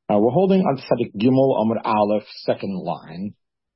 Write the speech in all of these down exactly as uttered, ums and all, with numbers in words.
Uh, we're holding on Tzadik Gimel Amud Aleph, second line.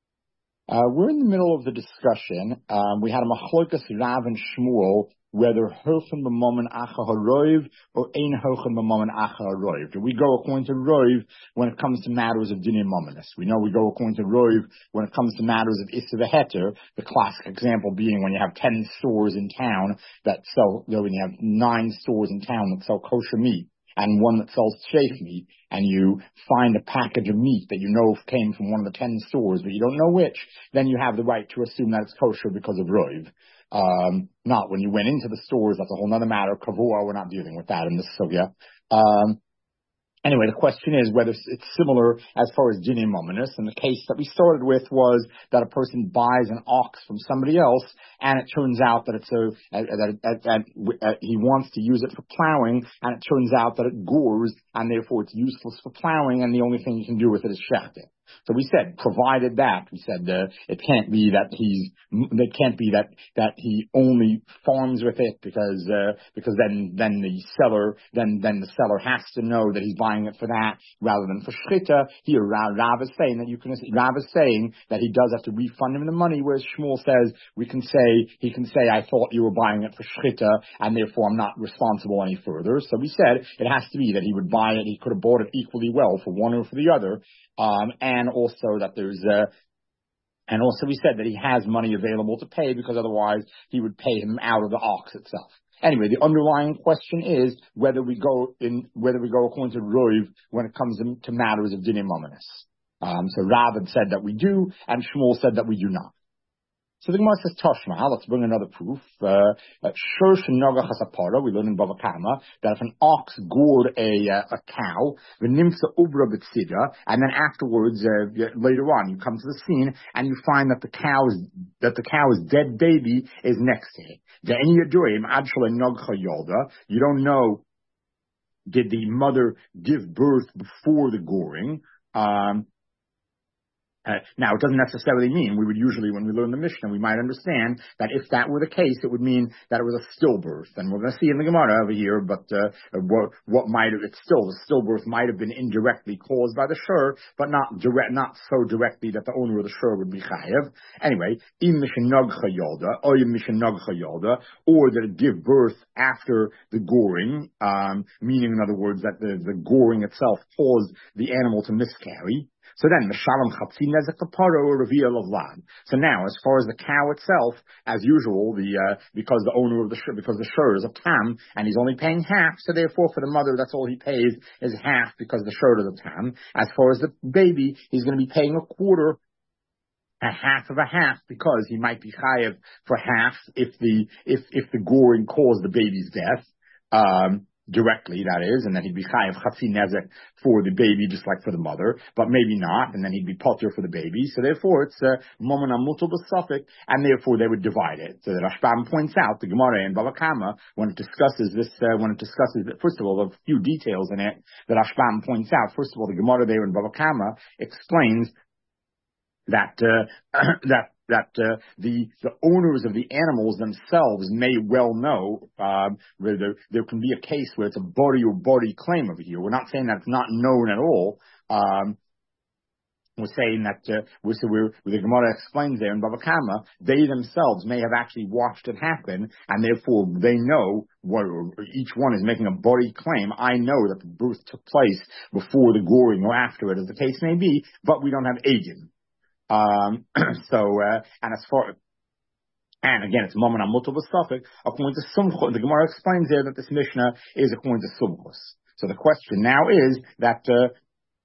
Uh, we're in the middle of the discussion. Um, we had a machlokas Rav and Shmuel whether hochen b'momen acha haroiv or ein hochen b'momen acha haroiv. Do we go according to roiv when it comes to matters of dinim mominus? We know we go according to roiv when it comes to matters of issa v'heter. The classic example being when you have ten stores in town that sell, you know, when you have nine stores in town that sell kosher meat, and one that sells sheikh meat, and you find a package of meat that you know came from one of the ten stores, but you don't know which, then you have the right to assume that it's kosher because of roiv. Um, not when you went into the stores, that's a whole other matter. Kavua, we're not dealing with that in this sugya. Um, Anyway, the question is whether it's similar as far as dinim mominus. And the case that we started with was that a person buys an ox from somebody else, and it turns out that it's a that, that, that, that he wants to use it for plowing, and it turns out that it gores, and therefore it's useless for plowing, and the only thing you can do with it is shechting. So we said, provided that, we said uh, it can't be that he's, it can't be that that he only farms with it because uh, because then then the seller then then the seller has to know that he's buying it for that rather than for shchita. Here, Rav, Rav is saying that you can Rav is saying that he does have to refund him the money, whereas Shmuel says we can say he can say I thought you were buying it for shchita and therefore I'm not responsible any further. So we said it has to be that he would buy it. He could have bought it equally well for one or for the other. Um, and also that there's, uh, and also we said that he has money available to pay because otherwise he would pay him out of the ox itself. Anyway, the underlying question is whether we go in, whether we go according to Roiv when it comes to, to matters of dinim mominus. Um, so Rav had said that we do, and Shmuel said that we do not. So the Gemara says, Toshma, let's bring another proof. Uh, Shur Shenoga Chasapara, we learn in Bava Kama, that if an ox gored a, uh, a cow, the Nimsa Ubra B'tzida, and then afterwards, uh, later on, you come to the scene, and you find that the cow's, that the cow's dead baby is next to it. You don't know, did the mother give birth before the goring? Um, Uh, now, it doesn't necessarily mean, we would usually, when we learn the Mishnah, we might understand that if that were the case, it would mean that it was a stillbirth. And we're going to see in the Gemara over here, but uh, what, what might have, it's still, the stillbirth might have been indirectly caused by the shur, but not direct, not so directly that the owner of the shur would be chayev. Anyway, im mishenag chayolda, or im mishenag chayolda, or that it give birth after the goring, um, meaning, in other words, that the, the goring itself caused the animal to miscarry. So then, Mishalom Chatzi Nezek Kapara or Reveal of Lad. So now, as far as the cow itself, as usual, the uh, because the owner of the shur, because the shur is a tam, and he's only paying half, so therefore for the mother, that's all he pays is half because the shur is a tam. As far as the baby, he's going to be paying a quarter, a half of a half, because he might be chayev for half if the if if the goring caused the baby's death. Um, Directly, that is, and then he'd be chayav chatzi nezek for the baby, just like for the mother, but maybe not, and then he'd be potter for the baby. So therefore, it's a momen amutul b'safek, and therefore they would divide it. So the Rashbam points out the Gemara in Bava Kama when it discusses this, uh, when it discusses it, first of all, a few details in it that Rashbam points out. First of all, the Gemara there in Bava Kama explains that uh, that. that uh, the the owners of the animals themselves may well know. Um, there, there can be a case where it's a body or body claim over here. We're not saying that it's not known at all. Um, we're saying that uh, we're, so we're, the Gemara explains there in Bava Kama, they themselves may have actually watched it happen, and therefore they know what each one is making a body claim. I know that the birth took place before the goring or after it, as the case may be, but we don't have agent. Um, so, uh, and as far, and again, it's moment on multiple suffix, according to Sumchus, the Gemara explains there that this Mishnah is according to Sumchus. So the question now is that, uh,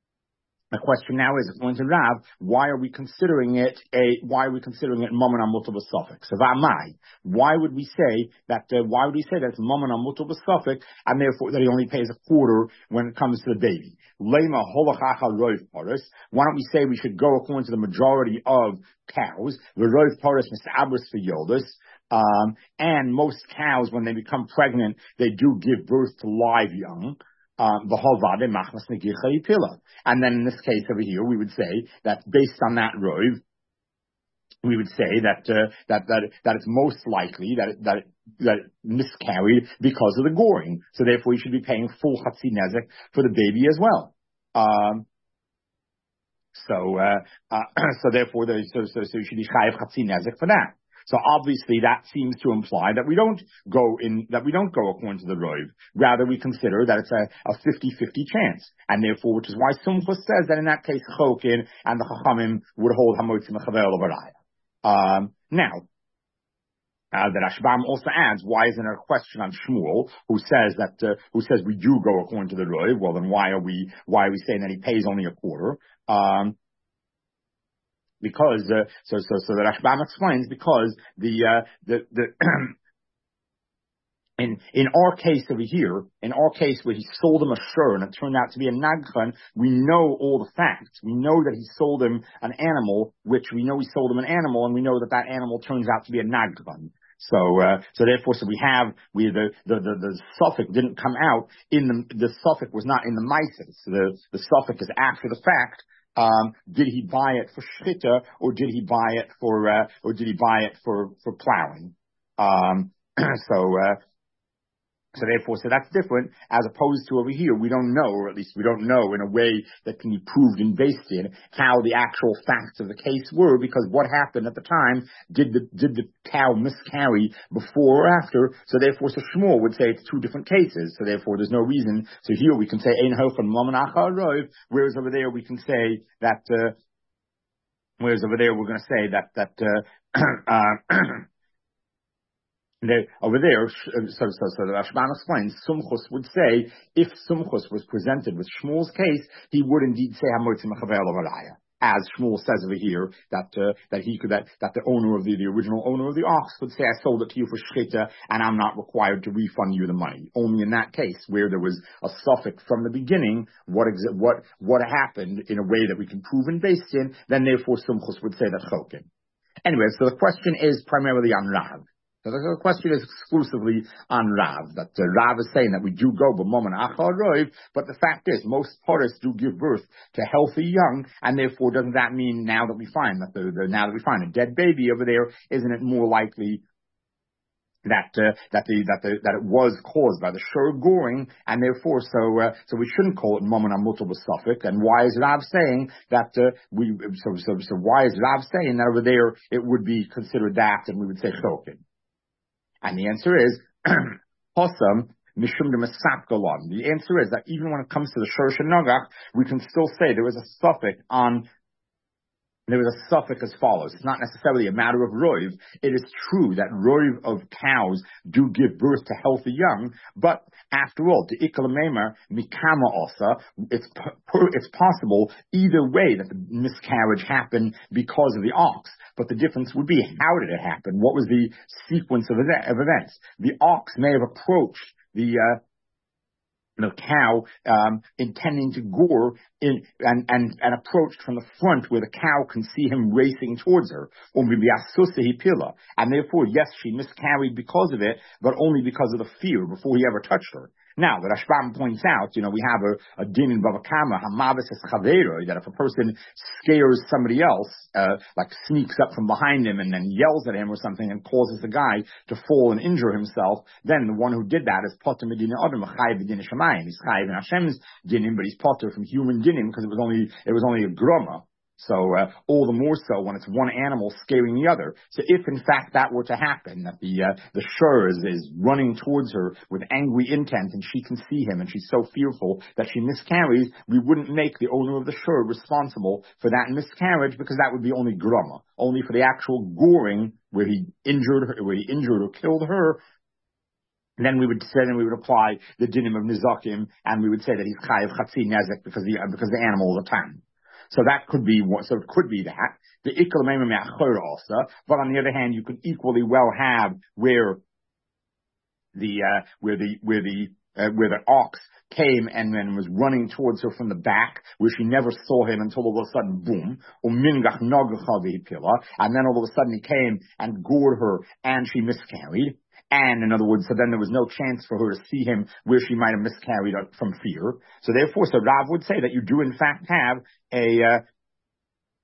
the question now is, according to Rav, why are we considering it a, why are we considering it moment on multiple suffix? So Vamai, why would we say that, uh, why would we say that it's moment on multiple suffix, and therefore that he only pays a quarter when it comes to the baby? Lema holachacha roiv paris. Why don't we say we should go according to the majority of cows? The roiv paris misabris for yoldus. Um, and most cows, when they become pregnant, they do give birth to live young. Um, and then in this case over here, we would say that based on that roiv, we would say that uh, that that that it's most likely that it, that it, that it miscarried because of the goring. So therefore, you should be paying full chatzi nezek for the baby as well. Um, so, uh, uh, so therefore, there, so, so, so you should be chayiv chatzi nezek for that. So obviously that seems to imply that we don't go in, that we don't go according to the Rov. Rather, we consider that it's a, a fifty-fifty chance. And therefore, which is why Sumchus says that in that case, Chokin and the Chachamim would hold Hamotzi Mechavel Levaraya. Um, now, Uh, the Rashbam also adds, why isn't there a question on Shmuel, who says that, uh, who says we do go according to the Rov? Well, then why are we, why are we saying that he pays only a quarter? Um, because, uh, so, so, so the Rashbam explains, because the, uh, the, the, in, in our case over here, in our case where he sold him a shur and it turned out to be a nagchan, we know all the facts. We know that he sold him an animal, which we know he sold him an animal, and we know that that animal turns out to be a nagchan. So, uh, so therefore, so we have, we, the, the, the, the suffix didn't come out in the, the suffix was not in the meises. So the, the suffix is after the fact. Um, did he buy it for shchita, or did he buy it for, uh, or did he buy it for, for plowing? Um, so, uh, So therefore, so that's different as opposed to over here. We don't know, or at least we don't know in a way that can be proved and based in how the actual facts of the case were, because what happened at the time, did the, did the cow miscarry before or after? So therefore, so Shmuel would say it's two different cases. So therefore, there's no reason. So here we can say, Ein Hochen Mamanach Rov, whereas over there we can say that, uh, whereas over there we're going to say that, that, uh, uh, They, over there, so, so, so the Rashbam explains, Sumchus would say, if Sumchus was presented with Shmuel's case, he would indeed say, Hamotzi Mechavel Levaraya. As Shmuel says over here, that, uh, that he could, that, that the owner of the, the original owner of the ox would say, I sold it to you for shchita, and I'm not required to refund you the money. Only in that case, where there was a suffix from the beginning, what, exa- what, what happened in a way that we can prove and base in, then therefore Sumchus would say that chokin. Anyway, so the question is primarily on Rav. So the question is exclusively on Rav, that uh, Rav is saying that we do go b'mom and achar roiv, but the fact is, most parents do give birth to healthy young, and therefore doesn't that mean now that we find that the, the now that we find a dead baby over there, isn't it more likely that uh, that the that the that it was caused by the shur goring, and therefore so uh, so we shouldn't call it mammon multiple suffix? And why is Rav saying that uh, we so so so why is Rav saying that over there it would be considered that, and we would say chokin? And the answer is, Hossam, Mishum de Mesapgalon. The answer is that even when it comes to the Shurish and Nogach, we can still say there is a suffix on, there is a suffix as follows. It's not necessarily a matter of roiv. It is true that roiv of cows do give birth to healthy young, but after all, the ikalamemer mikama also, it's, it's possible either way that the miscarriage happened because of the ox. But the difference would be, how did it happen? What was the sequence of, event, of events? The ox may have approached the, uh, the cow, um, intending to gore in, and, and, and approached from the front where the cow can see him racing towards her. Or maybe asusahi pila. And therefore, yes, she miscarried because of it, but only because of the fear before he ever touched her. Now, the Rashbam points out, you know, we have a, a din in Bava Kama, hamavis es chaveroi, that if a person scares somebody else, uh, like sneaks up from behind him and then yells at him or something and causes the guy to fall and injure himself, then the one who did that is potter medina adam, chayiv medina shamayim. He's chayiv in Hashem's dinim, but he's potter from human dinim because it was only, it was only a groma. So, uh, all the more so when it's one animal scaring the other. So if in fact that were to happen, that the, uh, the shur is, is running towards her with angry intent and she can see him and she's so fearful that she miscarries, we wouldn't make the owner of the shur responsible for that miscarriage, because that would be only grama. Only for the actual goring where he injured her, where he injured or killed her, and then we would say, then we would apply the dinim of nizakim, and we would say that he's chayiv chatzi nezek because the, because the animal is a tam. So that could be what, so it could be that. The ikal meimah me'achor also, but on the other hand, you could equally well have where the, uh, where the, where the, uh, where the ox came and then was running towards her from the back, where she never saw him until all of a sudden, boom, umingach nagacha v'hipila, and then all of a sudden he came and gored her and she miscarried. And in other words, so then there was no chance for her to see him where she might have miscarried from fear. So therefore, so Rav would say that you do in fact have a, uh,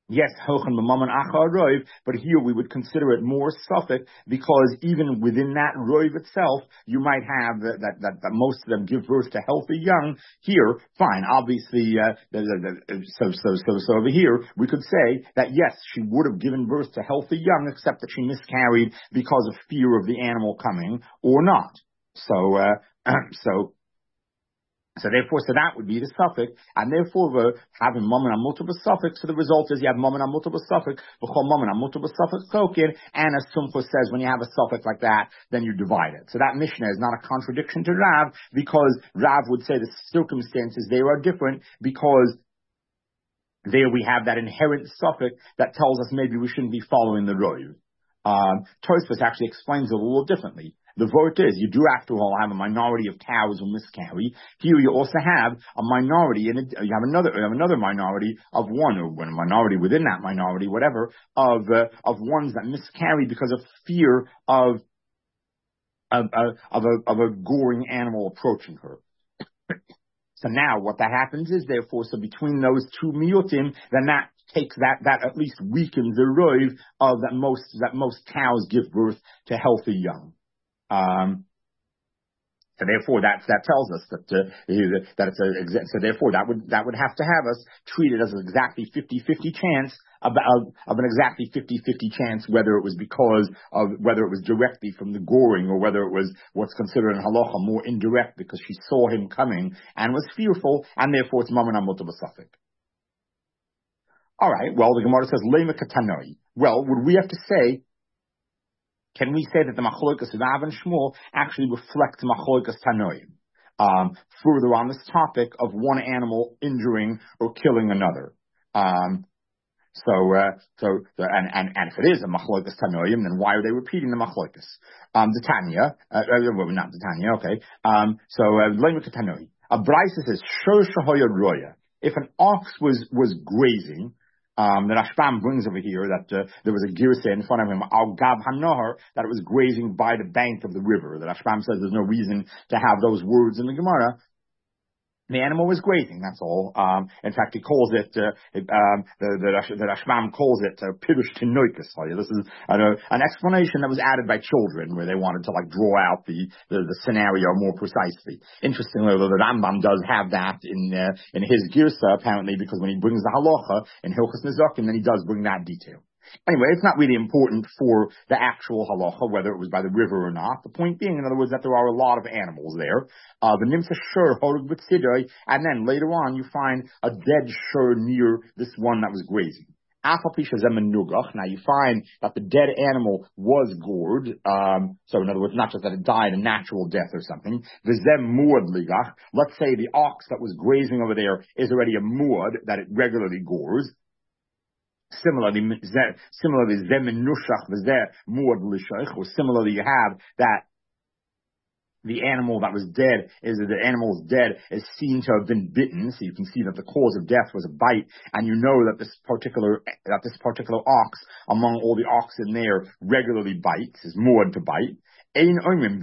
Yes, Hochen b'mammon achar roiv, but here we would consider it more suffix because even within that roiv itself, you might have that, that, that, that most of them give birth to healthy young. Here, fine, obviously, uh, the, the, the, so, so, so, so over here, we could say that yes, she would have given birth to healthy young, except that she miscarried because of fear of the animal coming or not. So, uh, so, So therefore, so that would be the suffix, and therefore we're having mammon on multiple suffix. So the result is you have mammon on multiple suffix, v'chol mammon on multiple suffix kokin, and as Sumcha says, when you have a suffix like that, then you divide it. So that Mishnah is not a contradiction to Rav, because Rav would say the circumstances there are different, because there we have that inherent suffix that tells us maybe we shouldn't be following the roiv. Um, Tosfos actually explains it a little differently. The vote is you do after all have a minority of cows who miscarry. Here you also have a minority, and you have another you have another minority of one, or a minority within that minority, whatever, of uh, of ones that miscarry because of fear of of, of, of a of a goring animal approaching her. So now what that happens is, therefore, so between those two miyutim, then that takes that, that at least weakens the roiv of that most, that most cows give birth to healthy young. Um, so therefore that, that tells us that, uh, that it's a, so therefore that would, that would have to have us treat it as an exactly fifty-fifty chance of, of, of an exactly fifty-fifty chance whether it was because of, whether it was directly from the goring or whether it was what's considered in halacha more indirect because she saw him coming and was fearful, and therefore it's mammon amut b'safek. All right, well, the Gemara says, Lema katanoi. Well, would we have to say, can we say that the machlokas of Rav and Shmuel actually reflect machlokas tanoim? Um, further on this topic of one animal injuring or killing another. Um, so, uh, so, so and, and, and if it is a machlokas tanoim, then why are they repeating the machlokas? Um, the Tanya, uh, well, not the Tanya, okay. Um, so, uh, Lema katanoi. A Brisa says, Shor shahoya roya. If an ox was, was grazing, Um, the Rashbam brings over here that uh, there was a girsa in front of him, al gab hanohar, that it was grazing by the bank of the river. The Rashbam says there's no reason to have those words in the Gemara. The animal was grazing, that's all. Um, in fact, he calls it, uh, it um, the, the, the Rashbam calls it uh, pirush tinoikus. This is uh, an explanation that was added by children where they wanted to like draw out the, the, the scenario more precisely. Interestingly, though, the Rambam does have that in, uh, in his girsa, apparently, because when he brings the halacha in Hilchos Nezakim, then he does bring that detail. Anyway, it's not really important for the actual halacha, whether it was by the river or not. The point being, in other words, that there are a lot of animals there. Uh, the nimsa shur horug b'tzidoi, and then later on you find a dead shur near this one that was grazing. Now you find that the dead animal was gored, um, so in other words, not just that it died a natural death or something. Let's say the ox that was grazing over there is already a muad that it regularly gores. Similarly, similarly, or similarly, you have that the animal that was dead is that the animal is dead is seen to have been bitten, so you can see that the cause of death was a bite, and you know that this particular that this particular ox among all the ox in there regularly bites, is moored to bite. Nevertheless,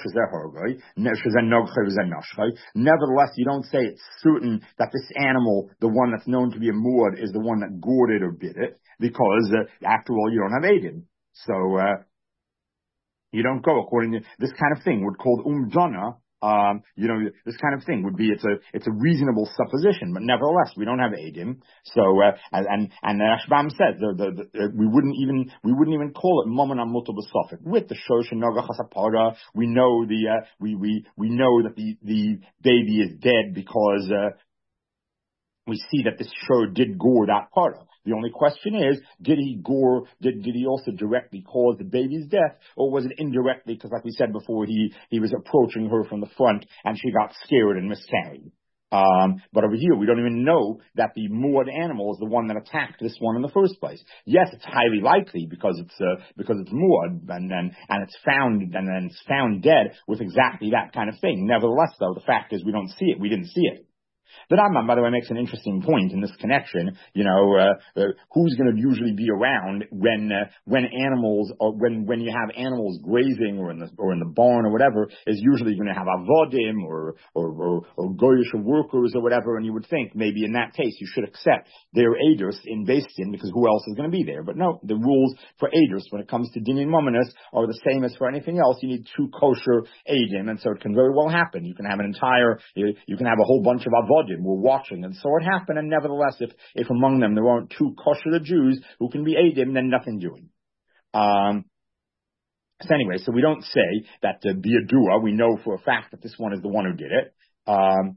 you don't say it's certain that this animal, the one that's known to be a muad, is the one that gored it or bit it, because uh, after all, you don't have Eidim. So, uh, you don't go according to this kind of thing. We're called umdana. Um, you know, this kind of thing would be, it's a, it's a reasonable supposition, but nevertheless, we don't have Eidim. So, uh, and, and, and the Rashbam said, the, the, the, we wouldn't even, we wouldn't even call it Mammon Ammuta B'Safek. With the Shosh and Noga Chasapara, we know the, uh, we, we, we know that the, the baby is dead because, uh, we see that this show did gore that part of. The only question is, did he gore, did, did he also directly cause the baby's death, or was it indirectly, because like we said before, he, he was approaching her from the front, and she got scared and miscarried. Um, but over here, we don't even know that the moored animal is the one that attacked this one in the first place. Yes, it's highly likely because it's, uh, because it's moored, and then, and it's found, and then it's found dead with exactly that kind of thing. Nevertheless, though, the fact is we don't see it. We didn't see it. The Rambam, by the way, makes an interesting point in this connection. You know, uh, uh, who's going to usually be around when uh, when animals or when when you have animals grazing or in the or in the barn or whatever, is usually going to have avodim or or or, or goyish workers or whatever. And you would think maybe in that case you should accept their edus in Beis Din, because who else is going to be there? But no, the rules for edus when it comes to dinin mominus are the same as for anything else. You need two kosher edim, and so it can very well happen. You can have an entire, you, you can have a whole bunch of avodim we're watching, and so it happened. And nevertheless, if if among them there aren't two kosher Jews who can be edim, then nothing doing. Um, so anyway, so we don't say that uh, biadua. We know for a fact that this one is the one who did it. Um,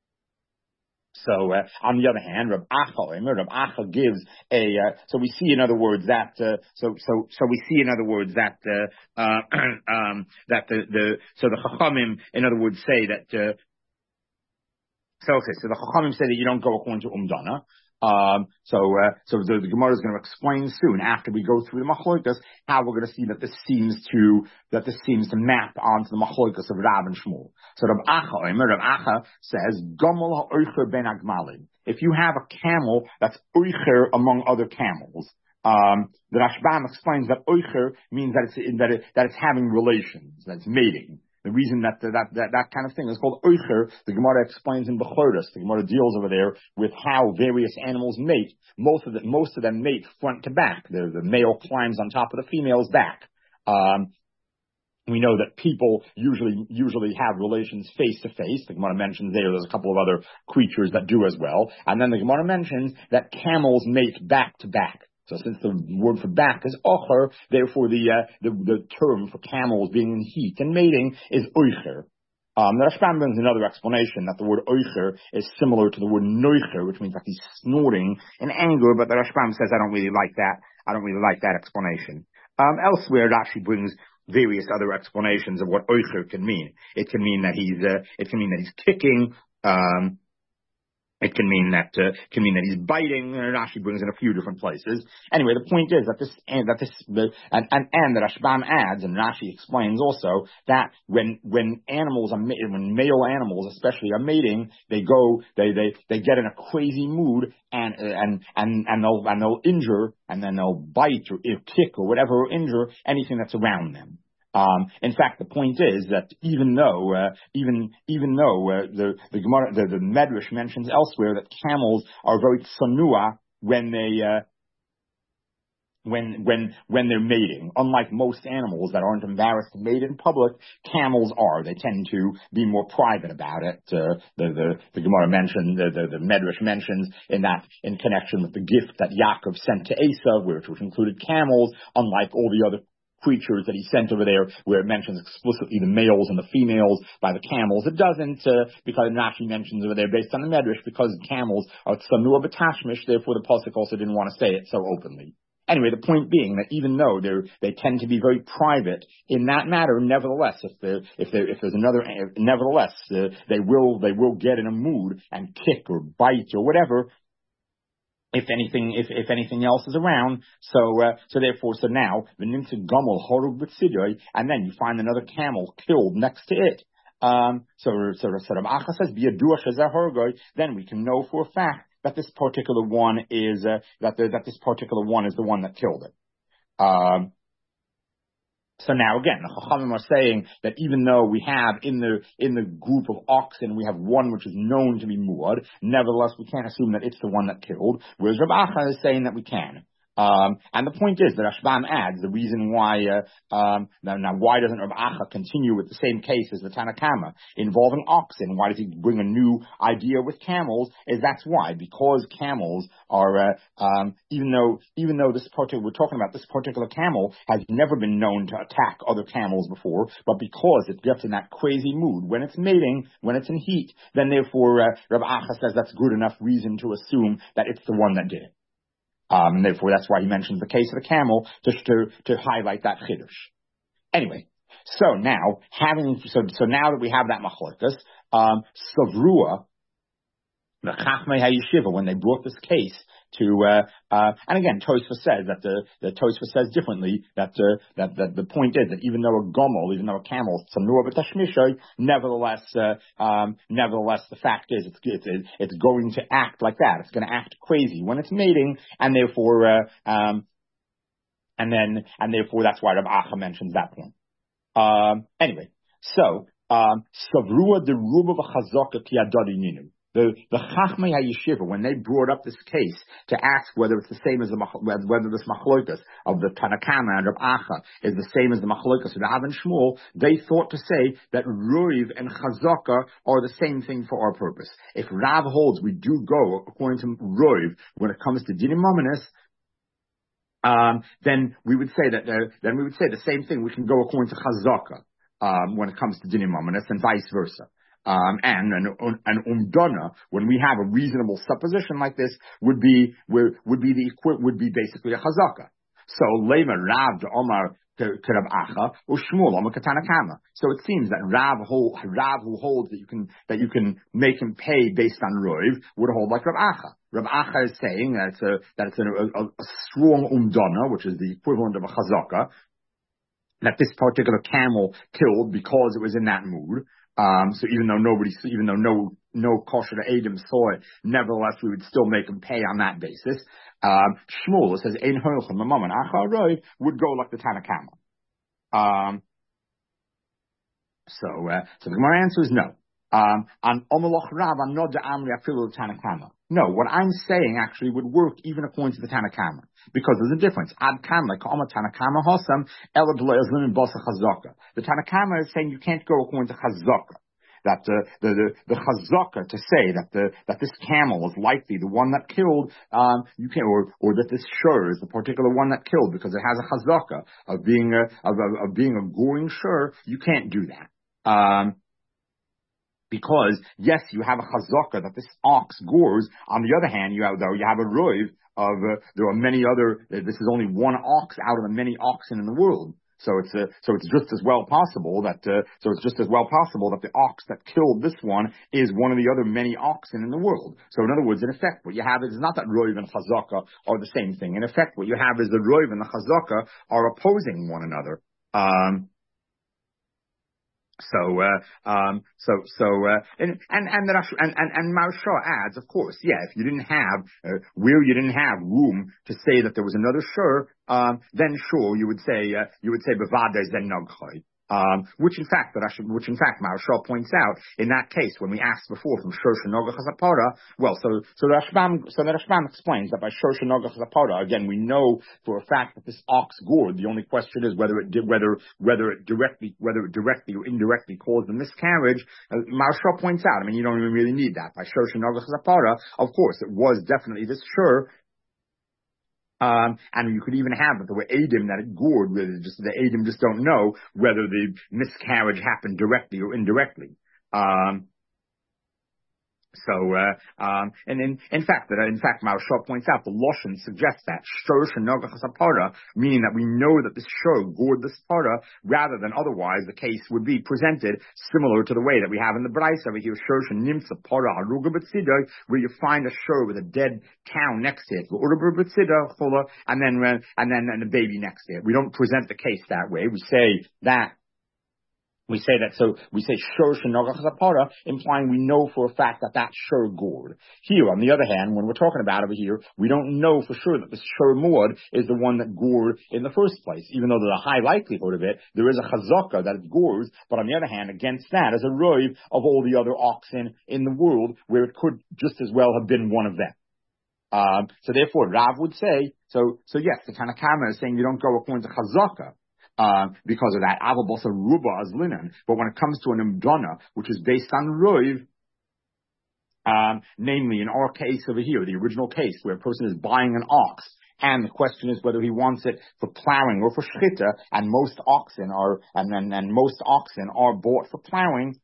So, uh, on the other hand, Rab Acha, Rab Acha gives a, uh, so we see in other words that, uh, so, so, so we see in other words that, uh, uh, um, that the, the, so the Chachamim, in other words, say that, uh, so okay, so the Chachamim say that you don't go according to Umdana. Um, so, uh, so the, the Gemara is going to explain soon after we go through the Machlokas how we're going to see that this seems to, that this seems to map onto the Machlokas of Rav and Shmuel. So Rav Acha, Rav Acha says, Gomel ha'oicher ben agmalim. If you have a camel that's oicher among other camels, um, the Rashbam explains that oicher means that it's, that it, that it's having relations, that it's mating. The reason that, that that that kind of thing is called oicher, the Gemara explains in Bechoros. The Gemara deals over there with how various animals mate. Most of the, most of them mate front to back. The, the male climbs on top of the female's back. Um, we know that people usually usually have relations face to face. The Gemara mentions there. There's a couple of other creatures that do as well. And then the Gemara mentions that camels mate back to back. So since the word for back is ocher, therefore the, uh, the the term for camels being in heat and mating is oicher. Um, the Rashbam brings another explanation that the word oicher is similar to the word noicher, which means that he's snorting in anger, but the Rashbam says I don't really like that. I don't really like that explanation. Um, elsewhere, it actually brings various other explanations of what oicher can mean. It can mean that he's, uh, it can mean that he's kicking, um, It can mean that uh, can mean that he's biting. And Rashi brings in a few different places. Anyway, the point is that this that this the, and and and the Rashbam adds, and Rashi explains also that when when animals are when male animals especially are mating, they go they they they get in a crazy mood and and and and they'll and they'll injure and then they'll bite or kick or whatever or injure anything that's around them. Um, in fact, the point is that even though, uh, even even though uh, the the Gemara, the, the Medrash mentions elsewhere that camels are very tsanua when they uh, when when when they're mating, unlike most animals that aren't embarrassed to mate in public, camels are. They tend to be more private about it. Uh, the the the Gemara mentioned, the, the the Medrash mentions in that in connection with the gift that Yaakov sent to Esav, which which included camels, unlike all the other creatures that he sent over there, where it mentions explicitly the males and the females by the camels. It doesn't, uh, because Rashi mentions over there based on the Medrash, because camels are tsanua b'tashmish, therefore the Pasuk also didn't want to say it so openly. Anyway, the point being that even though they're, they tend to be very private in that matter, nevertheless, if there, if there, if there's another, nevertheless, uh, they will, they will get in a mood and kick or bite or whatever, if anything, if, if anything else is around. So, uh, so therefore, so now, the nimtzid gomel horug b'tzidoy, and then you find another camel killed next to it. Um, so, so, so Rav Acha says, b'yadua shezeh horgoy, then we can know for a fact that this particular one is, uh, that the, that this particular one is the one that killed it. Um, So now again, the Chachamim are saying that even though we have in the in the group of oxen, we have one which is known to be muad, nevertheless we can't assume that it's the one that killed, whereas Rav Acha is saying that we can. Um, and the point is that Rashbam adds the reason why, uh, um, now, now why doesn't Rav Acha continue with the same case as the Tanna Kama involving oxen? Why does he bring a new idea with camels? Is that's why, because camels are, uh, um, even though, even though this particular, we're talking about this particular camel has never been known to attack other camels before, but because it gets in that crazy mood when it's mating, when it's in heat, then therefore, uh, Rav Acha says that's good enough reason to assume that it's the one that did it. Um, and therefore, that's why he mentions the case of the camel, just to, to highlight that chiddush. Anyway, so now, having, so, so now that we have that machlokas, um, Savrua, the Chachmei HaYeshiva, when they brought this case to, uh, uh, and again, Tosfos says that the, the Tosfos says differently, that, uh, that, that the point is that even though a gomel, even though a camel, Tsanua b'tashmishay, nevertheless, uh, um, nevertheless, the fact is it's, it's, it's going to act like that. It's going to act crazy when it's mating, and therefore, uh, um, and then, and therefore that's why Rav Acha mentions that point. Um, anyway, so, um, Savrua de Ruba v'chazaka ki adadi ninu. The, the Chachmei HaYeshiva, when they brought up this case to ask whether it's the same as the, whether this machlokas of the Tanakama and Rav Acha is the same as the machlokas of Rav and Shmuel, they thought to say that Roiv and Chazaka are the same thing for our purpose. If Rav holds we do go according to Roiv when it comes to Dinim Mominus, um, then we would say that, uh, then we would say the same thing. We can go according to Chazaka, um, when it comes to Dinim Mominus and vice versa. Um, and an, an umdana, when we have a reasonable supposition like this, would be, would, would be the, would be basically a chazaka. So, lema Rav de Omar Rav Acha, or Shmuel Omar Katanakama. So it seems that Rav, hold, Rav who holds that you can, that you can make him pay based on Roiv, would hold like Rav Acha. Rav Acha is saying that it's a, that it's a, a, a strong umdana, which is the equivalent of a chazaka, that this particular camel killed because it was in that mood. Um, so even though nobody, even though no, no kosher Adam saw it, nevertheless we would still make him pay on that basis. Um, Shmuel says, Ein Holchem Mamon Achar Roiv would go like the Tanakama. Um, so, uh, so the Gemara answer is no. Um, on Omeloch Rav, on Nod Amri Afilu Tanakama. No, what I'm saying actually would work even according to the Tanakama. Because there's a difference. Ad Kam, like Oma Tanakama Hosam, Elad Le'ezlim in Bosa Chazaka. The Tanakama is saying you can't go according to Chazaka. That uh, the the the chazaka to say that the that this camel is likely the one that killed, um, you can or or that this shur is the particular one that killed because it has a chazaka of being a of, of, of being a goring shur. You can't do that. Um, Because, yes, you have a chazaka that this ox gores. On the other hand, you have, though, you have a roiv of, uh, there are many other, this is only one ox out of the many oxen in the world. So it's, uh, so it's just as well possible that, uh, so it's just as well possible that the ox that killed this one is one of the other many oxen in the world. So in other words, in effect, what you have is not that roiv and chazaka are the same thing. In effect, what you have is the roiv and the chazaka are opposing one another. Um, So, uh, um, so, so, uh, and, and, and, the, and, and, and Maharsha adds, of course, yeah, if you didn't have, uh, where you didn't have room to say that there was another shur, um, then sure, you would say, uh, you would say, bevadei zen nogchai. Um, which in fact, that I should, which in fact, Maharsha points out in that case when we asked before from Shosha Noga Chazapara. Well, so so the Rashbam, so the Rashbam explains that by Shosha Noga Chazapara, again, we know for a fact that this ox gored. The only question is whether it did, whether whether it directly, whether it directly or indirectly caused the miscarriage. Uh, Maharsha points out. I mean, you don't even really need that by Shosha Noga Chazapara. Of course, it was definitely this sure. Um, and you could even have that there were Adim that it gored, where just the Adim just don't know whether the miscarriage happened directly or indirectly. Um, So, uh, um, and in, in fact, that in fact, Maharsha points out the Loshen suggests that shor shenoga chasapara, meaning that we know that this shor gored this para, rather than otherwise the case would be presented similar to the way that we have in the Bryce over here, shor shenimsa para haruga b'tzidai, where you find a shor with a dead cow next to it, and then and then and a baby next to it. We don't present the case that way. We say that. We say that, so we say shor shenoga chasapara, implying we know for a fact that that shor gored. Here, on the other hand, when we're talking about over here, we don't know for sure that the shor muad is the one that gored in the first place, even though there's a high likelihood of it. There is a chazaka that it gores, but on the other hand, against that is a roiv of all the other oxen in the world, where it could just as well have been one of them. Um, so therefore, Rav would say, so, so yes, the Tanakama is saying you don't go according to chazaka. Um, because of that, Avabosa Ruba as linen. But when it comes to an Imdana, which is based on Roiv, um, namely in our case over here, the original case where a person is buying an ox, and the question is whether he wants it for plowing or for shchita, and most oxen are, and and, and most oxen are bought for plowing.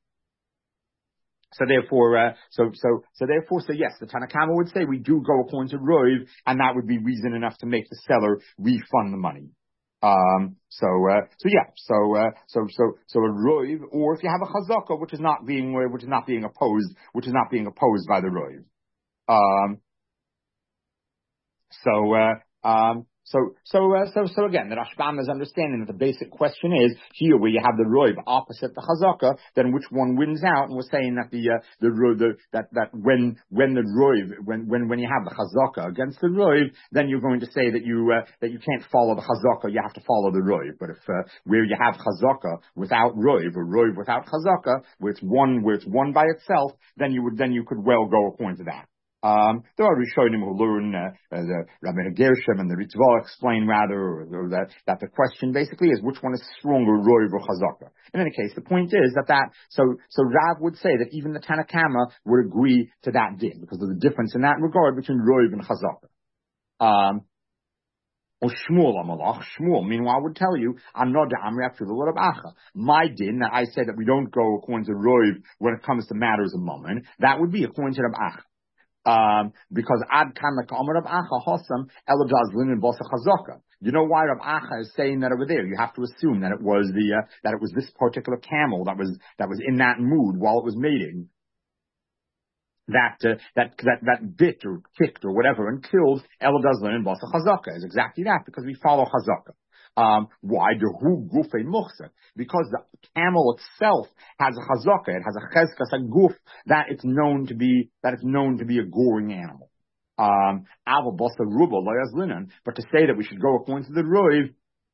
So therefore, uh, so, so, so therefore, so yes, the Tanakama would say we do go according to Roiv, and that would be reason enough to make the seller refund the money. Um, so, uh, so yeah, so, uh, so, so, so a roiv, or if you have a chazaka, which is not being, which is not being opposed, which is not being opposed by the roiv. Um, So, uh, um, so, so, uh, so, so again, the Rashbam is understanding that the basic question is here where you have the Roiv opposite the Chazaka, then which one wins out? And we're saying that the, uh, the, the, that, that when, when the Roiv, when, when, when you have the Chazaka against the Roiv, then you're going to say that you, uh, that you can't follow the Chazaka, you have to follow the Roiv. But if, uh, where you have Chazaka without Roiv, or Roiv without Chazaka, where it's one, where it's one by itself, then you would, then you could well go according to that. Um, there are Rishonim who learn, uh, uh, the Rabbeinu Gershom and the Ritva explain rather, or, or that, that the question basically is which one is stronger, Roiv or Chazaka. In any case, the point is that that, so, so Rav would say that even the Tanakama would agree to that din, because there's a difference in that regard between Roiv and Chazaka. Um, Or Shmuel Amalach, Shmuel, meanwhile, would tell you, I'm not the Amri Afilu Rab Acha. My din, that I said that we don't go according to Roiv when it comes to matters of Mammon, that would be according to Rab Acha. Um, because Ad Kamak Amar Rab Acha Hossam Elagaz Linen Bosa Chazaka. You know why Rab Acha is saying that over there? You have to assume that it was the uh, that it was this particular camel that was that was in that mood while it was mating. That, uh, that, that, that bit or kicked or whatever and killed Elagaz Linen Bosa Chazaka is exactly that, because we follow Chazaka. Um, why? The hu gufe muchsa. Because the camel itself has a chazaka, it has a chezkas, a guf, that it's known to be, that it's known to be a goring animal. Um, ava bosa ruba loyaz linen. But to say that we should go according to the Roiv,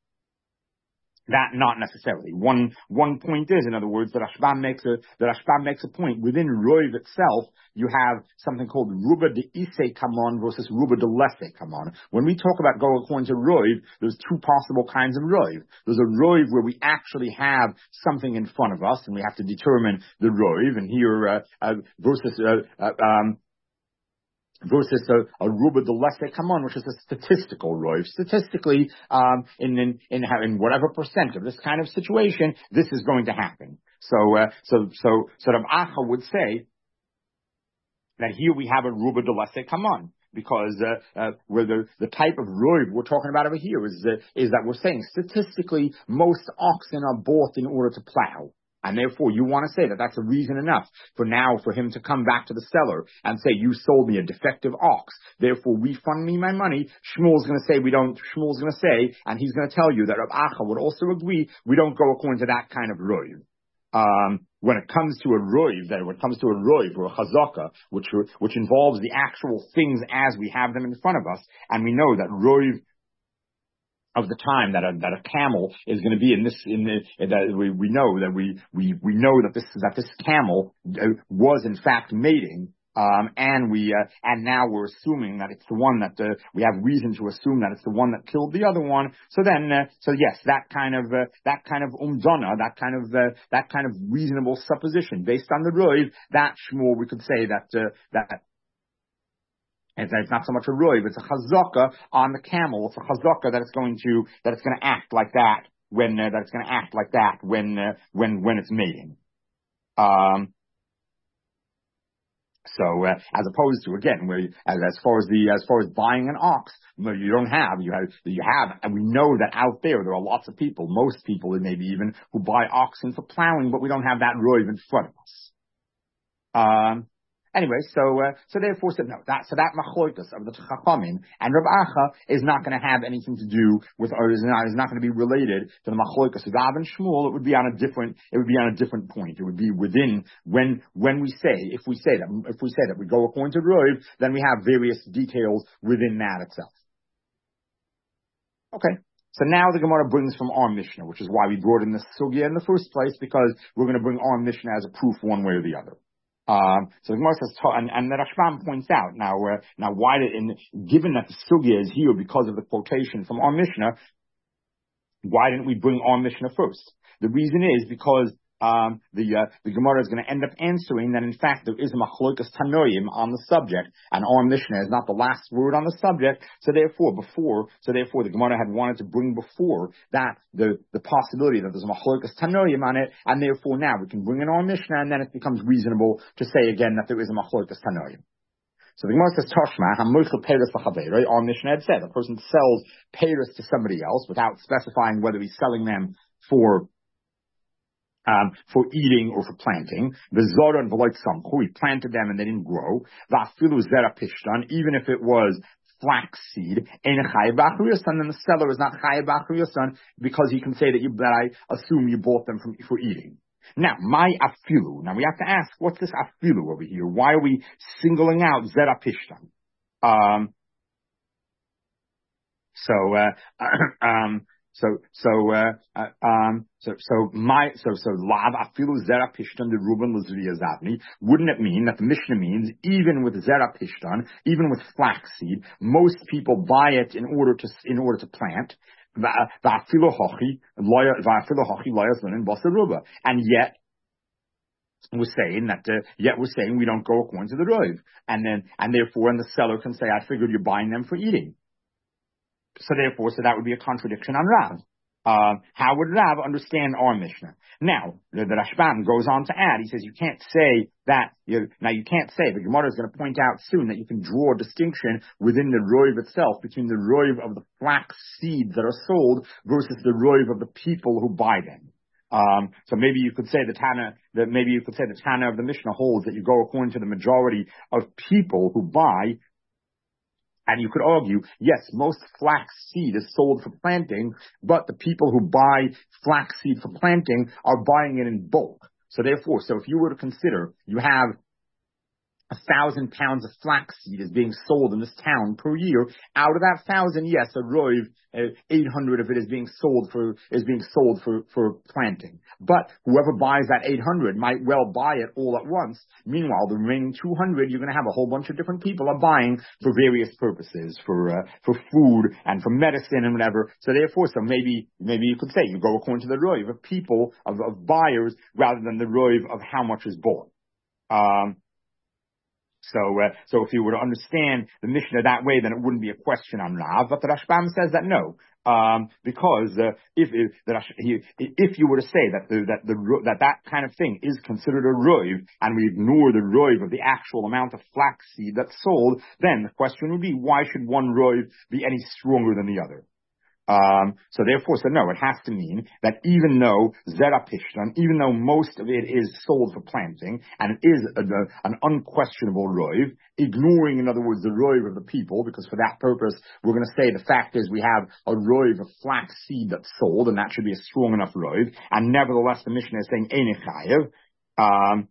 that not necessarily. One, one point is, in other words, the Rashbam makes a, the Rashbam makes a point. Within Roiv itself, you have something called Ruba de Ise Kamon versus Ruba de Lese Kamon. When we talk about go according to Roiv, there's two possible kinds of Roiv. There's a Roiv where we actually have something in front of us and we have to determine the Roiv, and here, uh, uh versus, uh, uh um, versus a, a ruba de lese kamon, which is a statistical roiv. Statistically, um, in, in, in, in whatever percent of this kind of situation, this is going to happen. So, uh, so, so, so Rav Acha would say that here we have a ruba de lese kamon. Because, uh, uh, where the, the type of roiv we're talking about over here is, uh, is that we're saying statistically most oxen are bought in order to plow. And therefore, you want to say that that's a reason enough for now for him to come back to the seller and say, you sold me a defective ox. Therefore, refund me my money. Shmuel's going to say we don't, Shmuel's going to say, and he's going to tell you that Rav Acha would also agree, we don't go according to that kind of roiv. Um, when it comes to a roiv, that when it comes to a roiv or a chazaka, which, which involves the actual things as we have them in front of us, and we know that roiv of the time that a, that a camel is going to be in this, in the, that we, we know that we, we, we know that this, that this camel was in fact mating, um, and we, uh, and now we're assuming that it's the one that, uh, we have reason to assume that it's the one that killed the other one. So then, uh, so yes, that kind of, uh, that kind of umdana, that kind of, uh, that kind of reasonable supposition based on the roiv, that Shmuel, we could say that, uh, that, And it's not so much a roiv, it's a chazaka on the camel. It's a chazaka that it's going to, that it's going to act like that when, uh, that it's going to act like that when, uh, when, when it's mating. Um, so, uh, as opposed to, again, where, as, as far as the, as far as buying an ox, you don't have, you have, you have, and we know that out there, there are lots of people, most people, and maybe even, who buy oxen for plowing, but we don't have that roiv in front of us. Um, Anyway, so uh, so therefore, so no, that so that machloikas of the Chachamim and Rav Acha is not going to have anything to do with, or is not is not going to be related to the machloikas of Rav and Shmuel. It would be on a different, it would be on a different point. It would be within when when we say if we say that if we say that we go according to Roiv, then we have various details within that itself. Okay. So now the Gemara brings from our Mishnah, which is why we brought in this sugya in the first place, because we're going to bring our Mishnah as a proof one way or the other. Um, so the Gemara says, and, and the Rashbam points out now, uh, now why did, in, given that the sugya is here because of the quotation from our Mishnah, why didn't we bring our Mishnah first? The reason is because um, the uh, the Gemara is going to end up answering that in fact there is a machlokas tanoim on the subject, and our Mishnah is not the last word on the subject. So therefore, before, so therefore, the Gemara had wanted to bring before that the the possibility that there's a machlokas tanoim on it, and therefore now we can bring in our Mishnah, and then it becomes reasonable to say again that there is a machlokas tanoim. So the Gemara says, Toshma, hamoichel peiros l'chavei. Our Mishnah had said a person sells peiros to somebody else without specifying whether he's selling them for Um, for eating or for planting. The Zoran v'loit samchu, he planted them and they didn't grow. Va'afilu zera pishtan, even if it was flaxseed, ein chayav b'achriyasan, then the seller is not chayav b'achriyasan because he can say that you that I assume you bought them from for eating. Now, my afilu. Now we have to ask, what's this afilu over here? Why are we singling out zera pishtan? Um, so, uh, um, so, so, uh, uh, um, so, so my, so, so lav afilu zera pishtan de Ruben l'zriya zavni. Wouldn't it mean that the Mishnah means even with zera pishtan, even with flaxseed, most people buy it in order to in order to plant. And yet we're saying that, uh, yet we're saying we don't go according to the Rov. And then, and therefore, and the seller can say, I figured you're buying them for eating. So therefore, so that would be a contradiction on Rav. Uh, how would Rav understand our Mishnah? Now, the, the Rashbam goes on to add, he says you can't say that, you, now you can't say, the Gemara is going to point out soon that you can draw a distinction within the Rov itself between the Rov of the flax seeds that are sold versus the Rov of the people who buy them. Um, so maybe you could say the Tana, that maybe you could say the Tana of the Mishnah holds that you go according to the majority of people who buy. And you could argue, yes, most flax seed is sold for planting, but the people who buy flax seed for planting are buying it in bulk. So therefore, so if you were to consider, you have a thousand pounds of flaxseed is being sold in this town per year. Out of that thousand, yes, a rov, uh, eight hundred of it is being sold for, is being sold for, for planting. But whoever buys that eight hundred might well buy it all at once. Meanwhile, the remaining two hundred, you're going to have a whole bunch of different people are buying for various purposes, for, uh, for food and for medicine and whatever. So therefore, so maybe, maybe you could say you go according to the rov of people, of, of buyers, rather than the rov of how much is bought. Um, So, uh, so if you were to understand the Mishnah that way, then it wouldn't be a question on Rav. But the Rashbam says that no, um, because uh, if if, the, if you were to say that the, that the that that kind of thing is considered a rov, and we ignore the rov of the actual amount of flaxseed that's sold, then the question would be, why should one rov be any stronger than the other? Um, so therefore, so no, it has to mean that even though zera pishtan, even though most of it is sold for planting, and it is a, a, an unquestionable rov, ignoring, in other words, the rov of the people, because for that purpose, we're going to say the fact is we have a rov of flax seed that's sold, and that should be a strong enough rov, and nevertheless, the Mishnah is saying ein chayav. Um,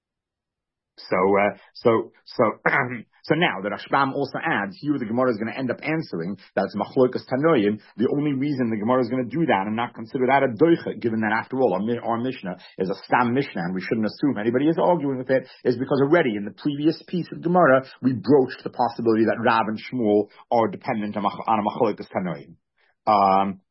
So, uh, so, so, so now the Rashbam also adds here the Gemara is going to end up answering that it's machlokas tanoim. The only reason the Gemara is going to do that and not consider that a doicha, given that after all our, our Mishnah is a stam Mishnah and we shouldn't assume anybody is arguing with it, is because already in the previous piece of Gemara we broached the possibility that Rav and Shmuel are dependent on, on a machlokas tanoim. Um,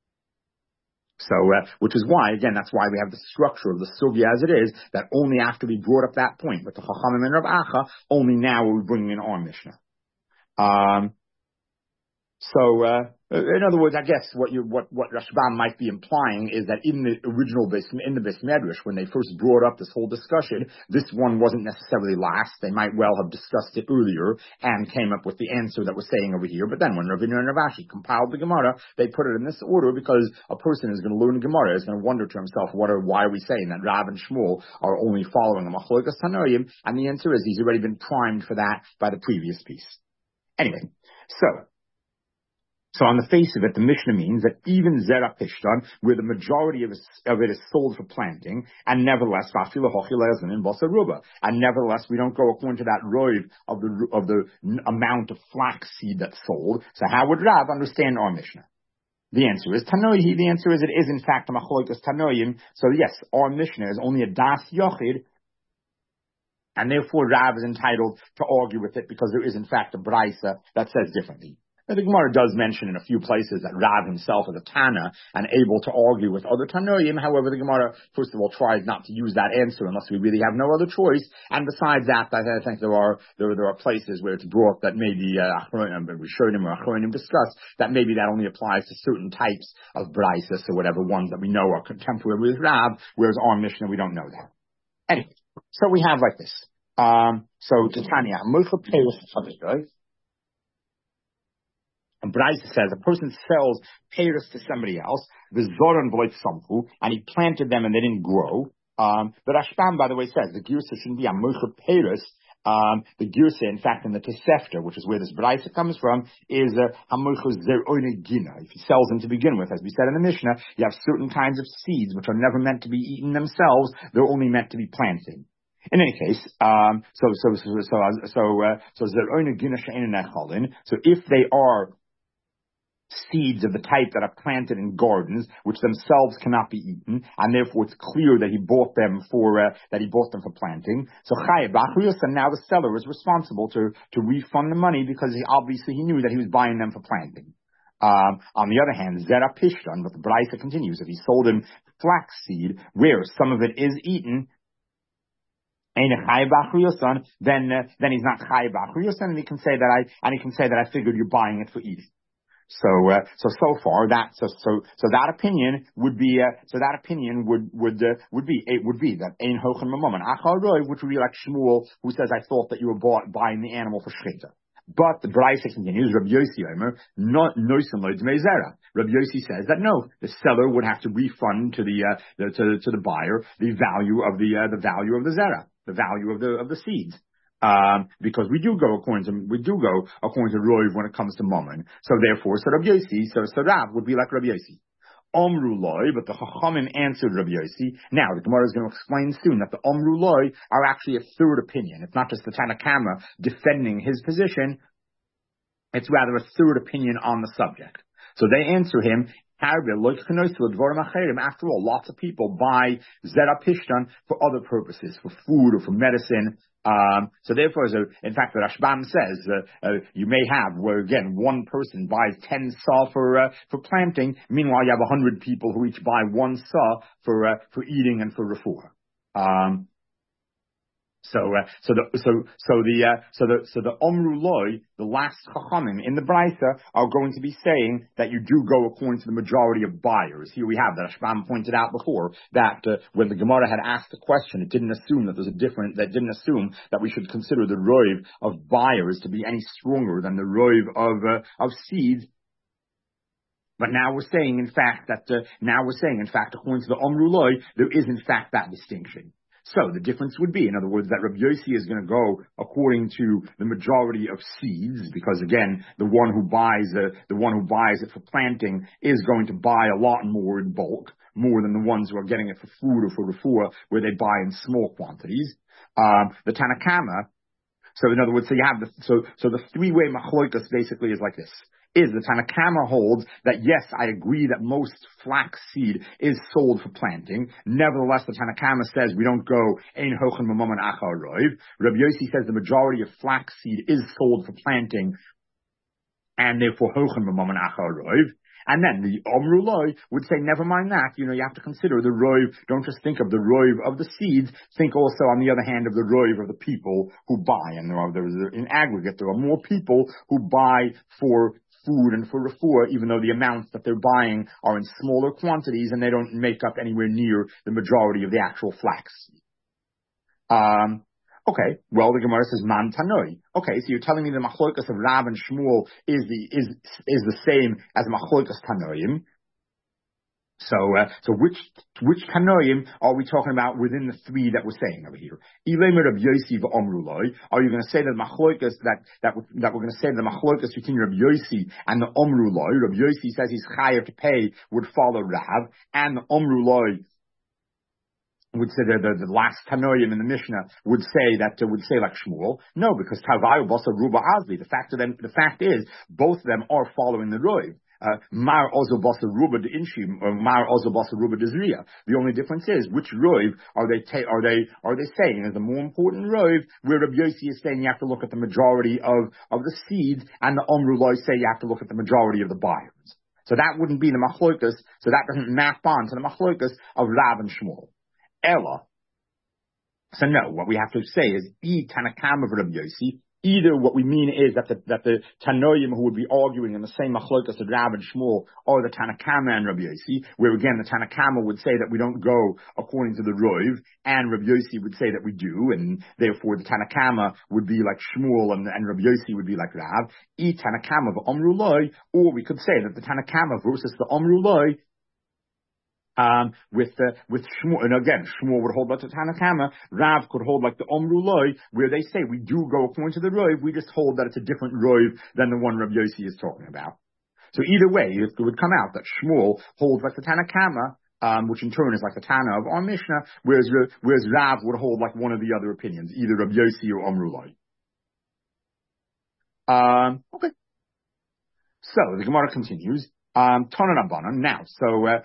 So, uh, which is why, again, that's why we have the structure of the sugya as it is, that only after we brought up that point with the Chachamim and Rav Acha, only now are we bringing in our Mishnah. Um, so, uh, in other words, I guess what you, what, what Rashbam might be implying is that in the original Beis, in the Beis Medrash, when they first brought up this whole discussion, this one wasn't necessarily last. They might well have discussed it earlier and came up with the answer that we're saying over here. But then when Ravina and Rav Ashi compiled the Gemara, they put it in this order because a person is going to learn Gemara, is going to wonder to himself, what are, why are we saying that Rav and Shmuel are only following a machlokas tanoim? And the answer is he's already been primed for that by the previous piece. Anyway, so, So on the face of it, the Mishnah means that even zera pishtan, where the majority of, of it is sold for planting, and nevertheless, and nevertheless, we don't go according to that rov of the of the amount of flax seed that's sold. So how would Rav understand our Mishnah? The answer is Tanoihi. The answer is it is in fact a machlokas tanoim. So yes, our Mishnah is only a das yochid, and therefore Rav is entitled to argue with it because there is in fact a brisa that says differently. Now, the Gemara does mention in a few places that Rav himself is a Tana and able to argue with other Tanoim. However, the Gemara, first of all, tries not to use that answer unless we really have no other choice. And besides that, I think there are there, there are places where it's brought that maybe uh, Rishonim or Achronim discuss that maybe that only applies to certain types of braises or whatever ones that we know are contemporary with Rav, whereas our Mishnah we don't know that. Anyway, so we have like this. Um, so Titania, right? And Braisa says a person sells peiros to somebody else, the zoran v'loit samfu, and he planted them and they didn't grow. Um, but Rashbam, by the way, says the girsa shouldn't be a moicha peiros Um, the Girsa, in fact, in the Tosefta, which is where this Braisa comes from, is Hamochos Zeroine Gina. If he sells them to begin with, as we said in the Mishnah, you have certain kinds of seeds which are never meant to be eaten themselves; they're only meant to be planted. In any case, um, so so so so so uh, so Zeroine Gina she'ein nechalin. So if they are seeds of the type that are planted in gardens, which themselves cannot be eaten, and therefore it's clear that he bought them for uh, that he bought them for planting. So Chayav B'Achriyus, and now the seller is responsible to to refund the money because he obviously he knew that he was buying them for planting. Um, on the other hand, Zera Pishtan, but the Braisa continues, if he sold him flaxseed, where some of it is eaten, then uh, then he's not Chayav B'Achriyus, and he can say that I and he can say that I figured you're buying it for eating. So, uh, so, so far that, so, so, so that opinion would be, uh, so that opinion would, would, uh, would be, it would be that Ein Hochen Mamon Achar Roi, which would be like Shmuel, who says, I thought that you were bought, buying the animal for Shchita. But the Braisa continues, Rabbi Yossi Omer, not Noisim Loid Meizera. Rabbi Yossi says that no, the seller would have to refund to the, uh, the, to, to the buyer the value of the, uh, the value of the Zera, the value of the, of the seeds. Um, because we do go according to, we do go according to Roiv when it comes to Mammon. So therefore, so Rabbi Yossi, so, so Rav would be like Rabbi Yossi. Omru Loi, but the Chachamim answered Rabbi Yossi. Now, the Gemara is going to explain soon that the Omru Loi are actually a third opinion. It's not just the Tanakama defending his position. It's rather a third opinion on the subject. So they answer him, after all, lots of people buy Zera Pishtan for other purposes, for food or for medicine. Um, so therefore, so in fact, the Rashbam says uh, uh, you may have where again one person buys ten saw for uh, for planting. Meanwhile, you have a hundred people who each buy one saw for uh, for eating and for refuah. Um, So, uh, so the, so, so the, uh, so the, so the Omru Loi, the last Chachamim in the Braisa are going to be saying that you do go according to the majority of buyers. Here we have that Ashbam pointed out before that uh, when the Gemara had asked the question, it didn't assume that there's a different, that didn't assume that we should consider the Roiv of buyers to be any stronger than the Roiv of, uh, of seeds. But now we're saying, in fact, that, uh, now we're saying, in fact, according to the Omru Loi, there is in fact that distinction. So the difference would be, in other words, that Rabbi Yossi is going to go according to the majority of seeds, because again, the one who buys uh, the one who buys it for planting is going to buy a lot more in bulk, more than the ones who are getting it for food or for refuah, where they buy in small quantities. Um, the Tanakama. So in other words, so you have the so so the three-way machloikas basically is like this. Is the Tanakama holds that yes, I agree that most flax seed is sold for planting. Nevertheless, the Tanakama says we don't go ein hochen mamon achar roiv. Rabbi Yossi says the majority of flax seed is sold for planting, and therefore hochen mamon achar roiv. And then the Omru Loi would say, never mind that, you know, you have to consider the Roiv, don't just think of the Roiv of the seeds, think also on the other hand of the Roiv of the people who buy. And there are, there is, in aggregate, there are more people who buy for food and for refuah, even though the amounts that they're buying are in smaller quantities and they don't make up anywhere near the majority of the actual flax. Um, Okay, well the Gemara says man tanoi. Okay, so you're telling me the machlokas of Rav and Shmuel is the is is the same as machlokas tanoim. So uh, so which which tanoim are we talking about within the three that we're saying over here? Ilemer Rabbi Yossi v'Omru Loi. Are you going to say that machlokas that that that we're going to say the machlokas between Rabbi Yossi and the Omru Loi? Rabbi Yossi says he's chayav to pay would follow Rav, and the Omru Loi would say that the, the last Tanoim in the Mishnah would say that uh, would say like Shmuel. No, because Tavayu Basa Ruba Azli. The fact of them, the fact is, both of them are following the Roiv. Mar Ozo Basa Ruba de Inshi, or Mar Ozo Basa Ruba de Zriya. The only difference is which Roiv are they ta- are they are they saying is the more important Roiv, where Rabbi Yossi is saying you have to look at the majority of of the seeds, and the Omru Loi say you have to look at the majority of the buyers. So that wouldn't be the machlokas. So that doesn't map on to the machlokas of Rav and Shmuel. Ella. So no, what we have to say is, E Tanakama of Rabbi Yossi. Either what we mean is that the, that the Tanoim who would be arguing in the same machlokas of Rav and Shmuel are the Tanakama and Rabbi Yossi, where again the Tanakama would say that we don't go according to the Roiv, and Rabbi Yossi would say that we do, and therefore the Tanakama would be like Shmuel and, and Rabbi Yossi would be like Rav. E Tanakama of Omru Loi, or we could say that the Tanakama versus the Omru Loi Um, with, uh, with Shmuel, and again, Shmuel would hold like the Tanakama, Rav could hold like the Omru Loi, where they say we do go according to the Rov, we just hold that it's a different Rov than the one Rav Yossi is talking about. So either way, it would come out that Shmuel holds like the Tanakama, um, which in turn is like the Tana of our Mishnah, whereas, whereas Rav would hold like one of the other opinions, either Rav Yossi or Omru Loi. Um, okay. So the Gemara continues. Um, Tana Rabbanan. Now, so, uh,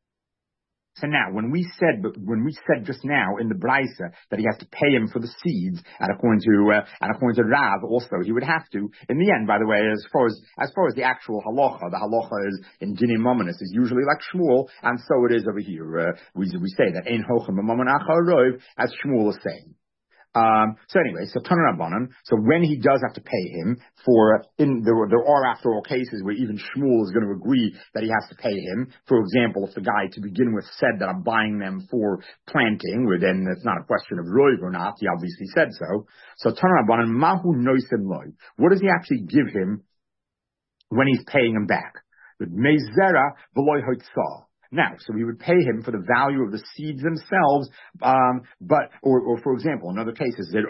So now, when we said, but when we said just now in the Brisa that he has to pay him for the seeds, and according to uh, and according to Rav also he would have to. In the end, by the way, as far as as far as the actual halacha, the halacha is in dinim mominus is usually like Shmuel, and so it is over here. Uh, we we say that ein hochem b'mamon achar rov, as Shmuel is saying. Um, so anyway, so Tana Rabbanan, so when he does have to pay him for, in, there, there are after all cases where even Shmuel is going to agree that he has to pay him. For example, if the guy to begin with said that I'm buying them for planting, where then it's not a question of roiv or not, he obviously said so. So Tana Rabbanan, mahu noisen loy. What does he actually give him when he's paying him back? Mezera v'loy hotzah. Now, so we would pay him for the value of the seeds themselves, um, but, or, or for example, in other cases, where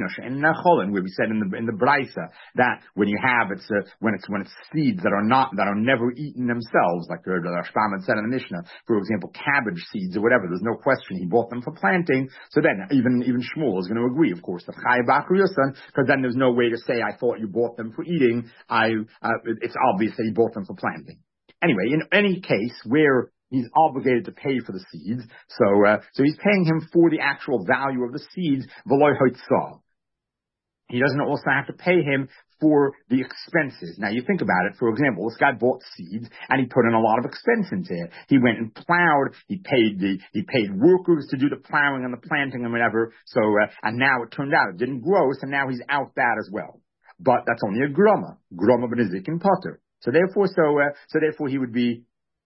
we said in the, in the Brisa, that when you have, it's, uh, when it's, when it's seeds that are not, that are never eaten themselves, like the Rashbam had said in the Mishnah, for example, cabbage seeds or whatever, there's no question he bought them for planting, so then even, even Shmuel is going to agree, of course, because then there's no way to say, I thought you bought them for eating, I, uh, it's obvious that he bought them for planting. Anyway, in any case where he's obligated to pay for the seeds, so uh, so he's paying him for the actual value of the seeds, v'loy hotzah. He doesn't also have to pay him for the expenses. Now you think about it, for example, this guy bought seeds and he put in a lot of expense into it. He went and plowed, he paid the, he paid workers to do the plowing and the planting and whatever, so, uh, and now it turned out it didn't grow, so now he's out that as well. But that's only a groma, groma b'nezikin potter. So therefore, so, uh, so therefore he would be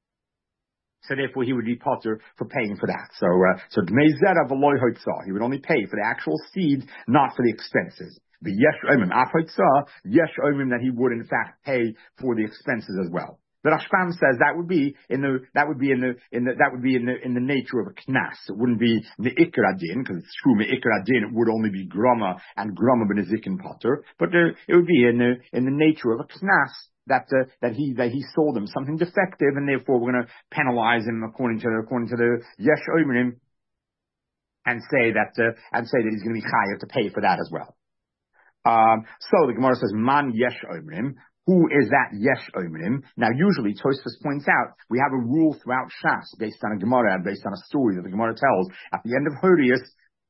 So therefore, he would be potter for paying for that. So, uh, so Dmeizera v'loy hotzah. He would only pay for the actual seeds, not for the expenses. The yesh omim af hotzah, yesh omim that he would in fact pay for the expenses as well. The Rashbam says that would be in the that would be in the in the that would be in the in the nature of a knas. It wouldn't be me'ikar adin, because it's true me'ikar adin. It would only be groma and groma b'nezikin potter, but uh, it would be in the in the nature of a knas. That uh, that he that he sold him something defective, and therefore we're going to penalize him according to according to the yesh omrim, and say that uh, and say that he's going to be chayav to pay for that as well. Um, so the Gemara says man yesh omrim. Who is that yesh omrim? Now, usually Tosfos points out we have a rule throughout Shas based on a Gemara and based on a story that the Gemara tells at the end of Hodius.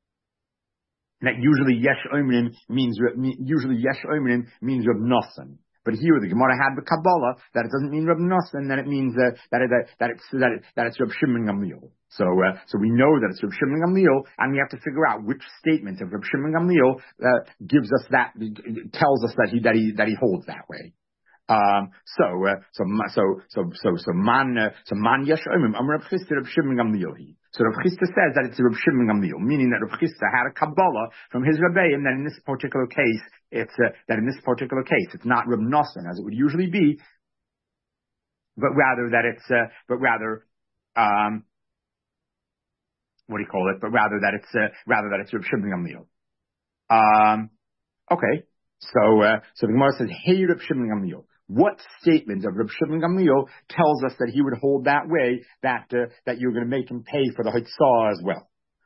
That usually yesh omrim means usually yesh omrim means Reb Nosson. But here the Gemara had the Kabbalah that it doesn't mean Reb Nosson, then it means uh, that, it, uh, that it's that, it, that it's Reb Shimon Gamliel. So uh, so we know that it's Reb Shimon Gamliel, and we have to figure out which statement of Reb Shimon Gamliel uh, gives us that, tells us that he that he that he holds that way. Um, so, uh, so, so, so, so, so, man, uh, so, man, yesh omim, am Reb Chisda, Reb Shimon Gamliel. So Reb Chisda says that it's Reb Shimon Gamliel, meaning that Reb Chisda had a Kabbalah from his Rebbe, and that in this particular case, it's, uh, that in this particular case, it's not Reb Nosson, as it would usually be, but rather that it's, uh, but rather, um, what do you call it? But rather that it's, uh, rather that it's Reb Shimon Gamliel. Um, okay. So, uh, so the Gemara says, hey, Reb Shimon Gamliel. What statement of Reb Shimon Gamliel tells us that he would hold that way, that uh, that you're going to make him pay for the Hotzah as well?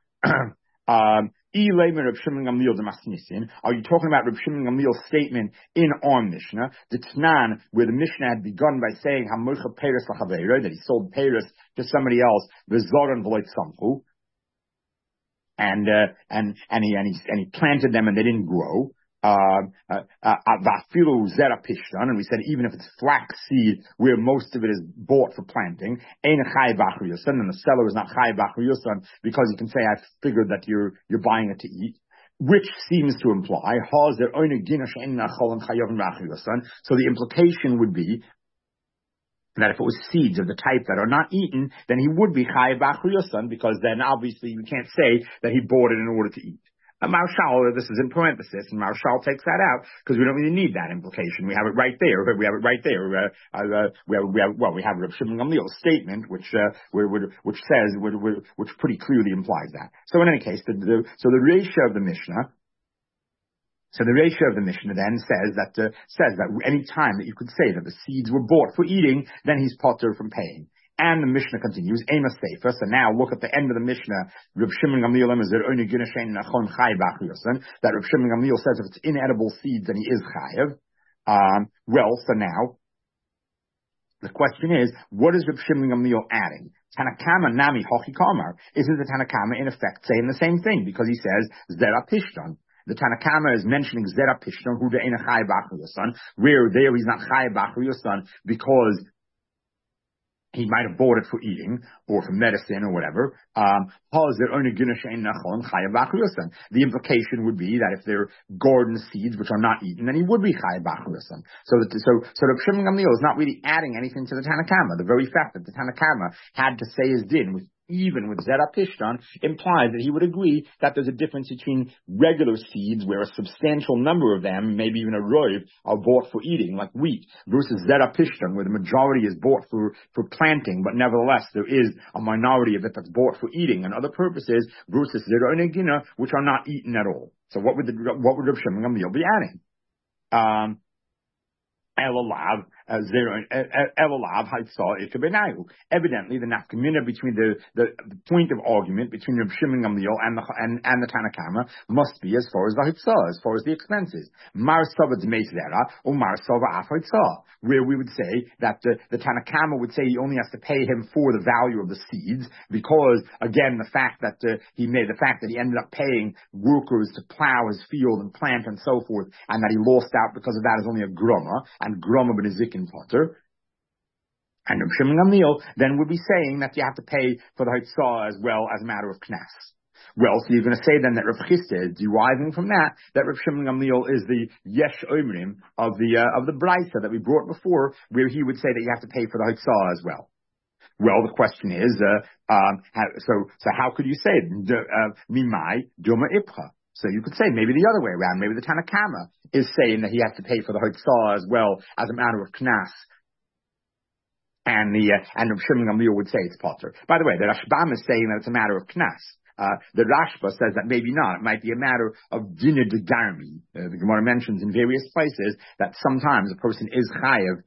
um, are you talking about Reb Shimon Gamliel's statement in our Mishnah, the Tanan, where the Mishnah had begun by saying that he sold Paris to somebody else, and uh, and and he and he and he planted them and they didn't grow. Uh, uh, uh, and we said even if it's flax seed where most of it is bought for planting, and the seller is not chay b'achar yusan because you can say I figured that you're you're buying it to eat, which seems to imply so the implication would be that if it was seeds of the type that are not eaten, then he would be chay b'achar yusan, because then obviously you can't say that he bought it in order to eat. A Marshal, this is in parenthesis, and Marshal takes that out because we don't really need that implication. We have it right there. We have it right there. Uh, uh, we have, we have, well, we have Rav Shimon Gamliel's statement, which uh, which says, which pretty clearly implies that. So in any case, the, the, so the ratio of the Mishnah. So the ratio of the Mishnah then says that uh, says that any time that you could say that the seeds were bought for eating, then he's potter from paying. And the Mishnah continues, Ema Sefer. So now look at the end of the Mishnah. Rav Shimon Gamliel that Rav Shimon Gamliel says if it's inedible seeds, then he is chayav. Um, well, so now the question is, what is Rav Shimon Gamliel adding? Tanakama nami hochi kamar. Isn't the Tanakama in effect saying the same thing? Because he says zera pishton. The Tanakama is mentioning zera pishton, who de'ena chayav b'achriyosan, where there he's not chayav b'achriyosan because he might have bought it for eating or for medicine or whatever. Um, the implication would be that if they're garden seeds which are not eaten, then he would be chayav b'achriyosan. So that so so Rav Shimon Gamliel is not really adding anything to the Tanakama. The very fact that the Tanakama had to say his din with even with Zera Pishtan implies that he would agree that there's a difference between regular seeds where a substantial number of them, maybe even a roiv, are bought for eating, like wheat, versus Zera Pishtan where the majority is bought for, for planting, but nevertheless there is a minority of it that's bought for eating and other purposes, versus Zera Negina, which are not eaten at all. So what would the, what would Rav Shimon Gamliel be adding? Um, Elalav, Elalav, evidently the nafkamina between the, the, the point of argument between Rav Shimon Gamliel and the, and, and the Tanakama must be as far as the Hitzah, as far as the expenses. Mar Sava D'Meizera, or Mar Sava Af Hitzah, where we would say that the, the Tanakama would say he only has to pay him for the value of the seeds, because, again, the fact that uh, he made, the fact that he ended up paying workers to plow his field and plant and so forth, and that he lost out because of that is only a groma, and groma ben Zikin potter. And Rav Shimon Gamliel then would be saying that you have to pay for the Hitzah as well as a matter of Knas. Well, so you're going to say then that Rav Chisda is deriving from that, that Rav Shimon Gamliel is the Yesh Omrim of the, uh, of the Brisa that we brought before, where he would say that you have to pay for the Hitzah as well. Well, the question is, uh, um, how, so, so how could you say it? Mimai Duma Ipcha. So you could say maybe the other way around. Maybe the Tanakama is saying that he has to pay for the Hitzah as well as a matter of Knas. And the, uh, and Rav Shimon Gamliel would say it's potter. By the way, the Rashbam is saying that it's a matter of Knas. Uh, the Rashba says that maybe not. It might be a matter of Dina de Garmi. Uh, the Gemara mentions in various places that sometimes a person is chayav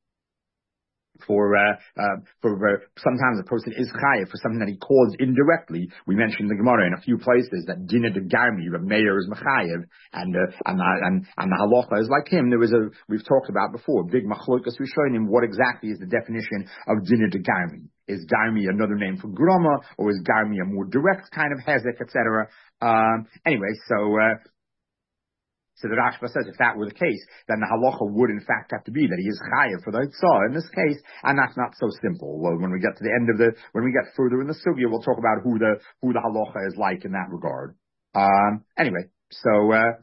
for, uh, uh, for, uh, sometimes a person is chayav for something that he caused indirectly. We mentioned in the Gemara in a few places that Dina de Garmi, Rav Meir is mechayev, and, uh, and, uh, and, and the halacha is like him. There was a, we've talked about before, big machlokas rishonim, what exactly is the definition of Dina de Garmi? Is Garmi another name for groma, or is Garmi a more direct kind of hezek, et cetera? Um, anyway, so, uh, So the Rashba says if that were the case, then the halacha would in fact have to be that he is chayav for the Hitzah in this case, and that's not so simple. Well, when we get to the end of the, when we get further in the sugya, we'll talk about who the, who the halacha is like in that regard. Um, anyway, so, uh,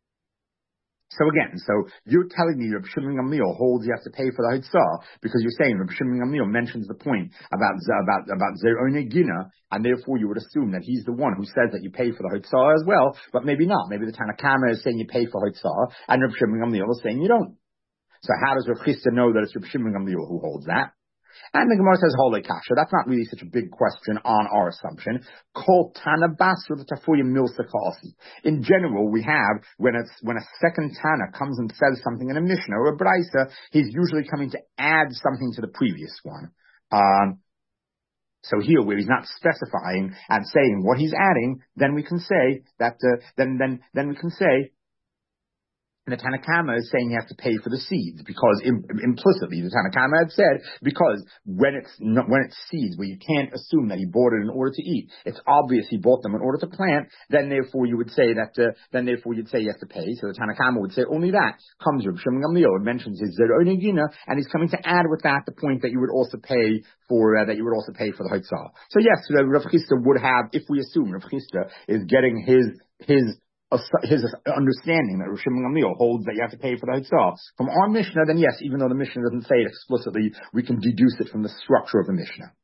So again, so you're telling me Rav Shimon Gamliel holds you have to pay for the Hitzah because you're saying Rav Shimon Gamliel mentions the point about about about Zerone Gina, and therefore you would assume that he's the one who says that you pay for the Hitzah as well, but maybe not. Maybe the Tanakama is saying you pay for Hitzah, and Rav Shimon Gamliel is saying you don't. So how does Rav Chisda know that it's Rav Shimon Gamliel who holds that? And the Gemara says, Hole Kasha. That's not really such a big question on our assumption. Kol Tana Basra the Tafuya Milsa Kasi. In general, we have, when it's, when a second Tana comes and says something in a Mishnah or a Brisa, he's usually coming to add something to the previous one. Um, so here, where he's not specifying and saying what he's adding, then we can say that, uh, then, then, then we can say, and the Tanakama is saying you have to pay for the seeds because im- implicitly the Tanakama had said because when it's not, when it's seeds where you can't assume that he bought it in order to eat, it's obvious he bought them in order to plant. Then therefore you would say that uh, then therefore you'd say you have to pay. So the Tanakama would say only that comes Rav Shimon Gamliel. It mentions his Zerone Gina, and he's coming to add with that the point that you would also pay for uh, that you would also pay for the Hitzah. So yes, uh, Rav Chisda would have, if we assume Rav Chisda is getting his his. his understanding that Rav Shimon Gamliel holds that you have to pay for the Hitzah from our Mishnah, then yes, even though the Mishnah doesn't say it explicitly, we can deduce it from the structure of the Mishnah.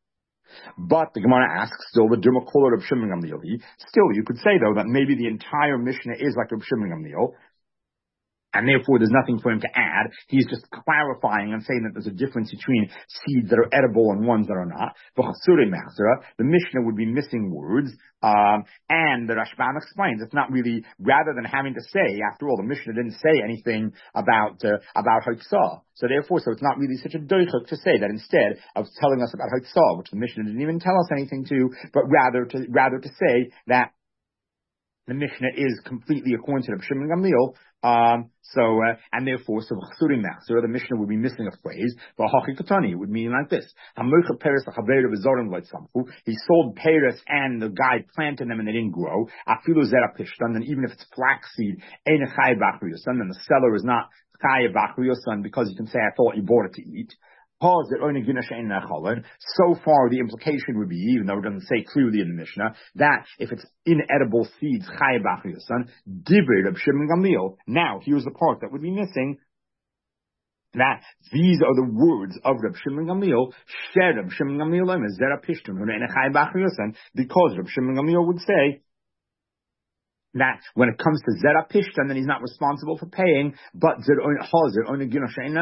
But the Gemara asks still the Duma Kola of Shimon Gamliel. Still, you could say though that maybe the entire Mishnah is like Reb Shimon Gamliel, and therefore there's nothing for him to add. He's just clarifying and saying that there's a difference between seeds that are edible and ones that are not. The Mishnah would be missing words, um, and the Rashbam explains it's not really, rather than having to say, after all, the Mishnah didn't say anything about uh, about Haitzah. So therefore, so it's not really such a doichuk to say that instead of telling us about Haitzah, which the Mishnah didn't even tell us anything to, but rather to rather to say that the Mishnah is completely according to the Shimon Gamliel, um, so, uh, and therefore, so, so the Mishnah would be missing a phrase, but Hachi Katani would mean like this. He sold Paris and the guy planted them and they didn't grow. And even if it's flaxseed, then the seller is not because you can say, I thought you bought it to eat. So far, the implication would be, even though it doesn't say clearly in the Mishnah, that if it's inedible seeds, now here's the part that would be missing, that these are the words of Reb Shimon Gamliel, Reb Shimon Gamliel is Zera Pishtun, because Reb Shimon Gamliel would say that when it comes to Zera Pishtan, then he's not responsible for paying, but but if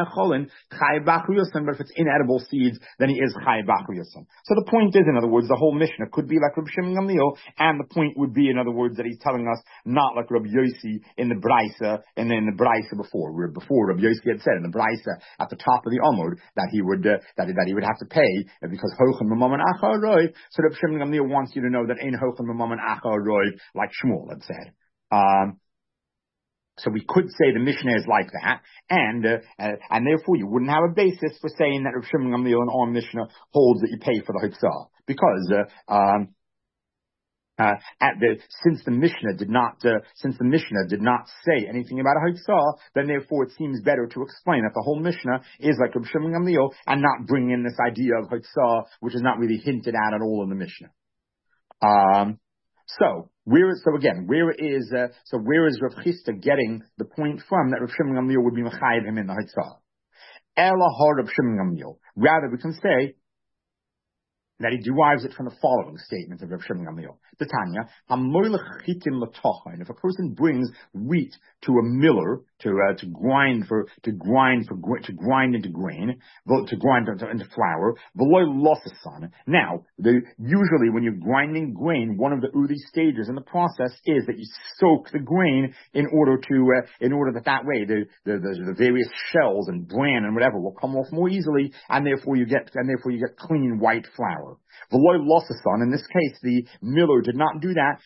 it's inedible seeds, then he is Chai Bachriyasan. So the point is, in other words, the whole Mishnah could be like Reb Shimon Gamliel, and the point would be, in other words, that he's telling us not like Reb Yossi in the Braisa, and then the Braisa before, where before Reb Yossi had said in the Braisa at the top of the Amud that he would, uh, that, that he would have to pay, because Hochem Mamaman Acha Roy. So Reb Shimon Gamliel wants you to know that in Hochem Mamaman Acha Roy, like Shmuel, let's say. Um, so we could say the Mishnah is like that, and uh, uh, and therefore you wouldn't have a basis for saying that Rav Shimon Gamliel in our Mishnah holds that you pay for the Haitzah, because uh, um, uh, at the since the Mishnah did not uh, since the Mishnah did not say anything about a Haitzah, then therefore it seems better to explain that the whole Mishnah is like Rav Shimon Gamliel and not bring in this idea of Haitzah, which is not really hinted at at all in the Mishnah. Um, So where is so again where is uh, so where is Rav Chisda getting the point from that Rav Shimon Gamliel would be mechayev him in the Haitzah? Ela har Rav Shimon Gamliel. Rather, we can say that he derives it from the following statement of Rav Shimon Gamliel. The Tanya, if a person brings wheat to a miller to uh, to grind for to grind for to grind into grain, to grind into, into flour, now the, usually when you're grinding grain, one of the early stages in the process is that you soak the grain in order to uh, in order that that way the, the the the various shells and bran and whatever will come off more easily, and therefore you get and therefore you get clean white flour. In this case, the miller did not do that.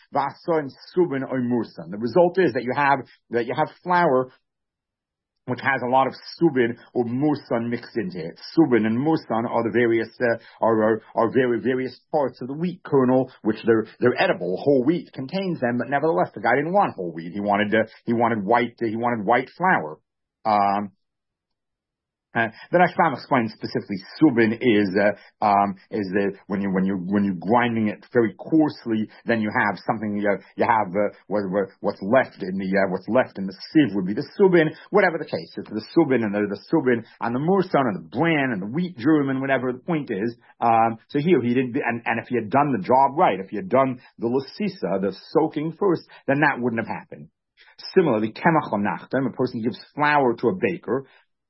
The result is that you have that you have flour which has a lot of subin or mursan mixed into it. Subin and mursan are the various uh, are, are are very various parts of the wheat kernel, which they're they're edible. Whole wheat contains them, but nevertheless, the guy didn't want whole wheat. He wanted uh, he wanted white uh, he wanted white flour. Um, Uh, the Rashbam explains specifically subin is uh, um, is the when you when you when you're grinding it very coarsely, then you have something you have, you have uh, what, what, what's left in the uh, what's left in the sieve would be the subin, whatever the case. It's the subin and the, the subin and the mursan and the bran and the wheat germ and whatever the point is. Um, so here he didn't, and, and if he had done the job right, if he had done the lasisa, the soaking first, then that wouldn't have happened. Similarly, kemach l'nachtem, a person gives flour to a baker.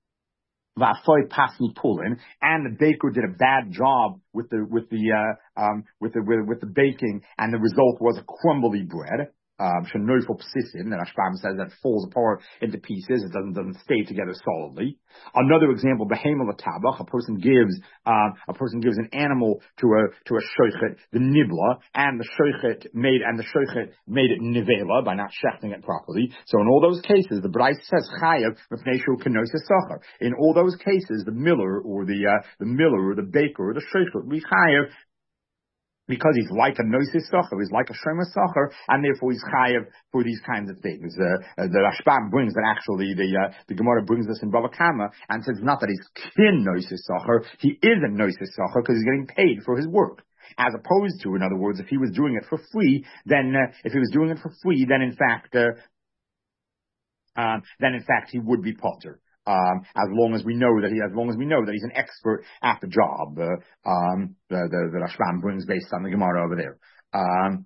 And the baker did a bad job with the with the uh, um, with the with, with the baking, and the result was a crumbly bread. Um, the Rashbam says that falls apart into pieces. It doesn't doesn't stay together solidly. Another example, behemel tabach, a person gives um, a person gives an animal to a to a shoichet, the nibla, and the shoichet made and the shoichet made it nivela by not shechting it properly. So in all those cases, the Brais says chayav mefneshu kenosis sacher. In all those cases, the miller or the uh, the miller or the baker or the shoichet will be chayav, because he's like a noisis socher, he's like a shomer socher, and therefore he's chayav for these kinds of things. Uh, uh, the Rashbam brings that actually the uh, the Gemara brings this in Bava Kama and says not that he's kin noisis socher, he is a noisis socher because he's getting paid for his work. As opposed to, in other words, if he was doing it for free, then uh, if he was doing it for free, then in fact, uh, uh, then in fact he would be potter. Um, as long as we know that he, as long as we know that he's an expert at the job, uh, um, the, the, the Rashbam brings based on the Gemara over there. Um,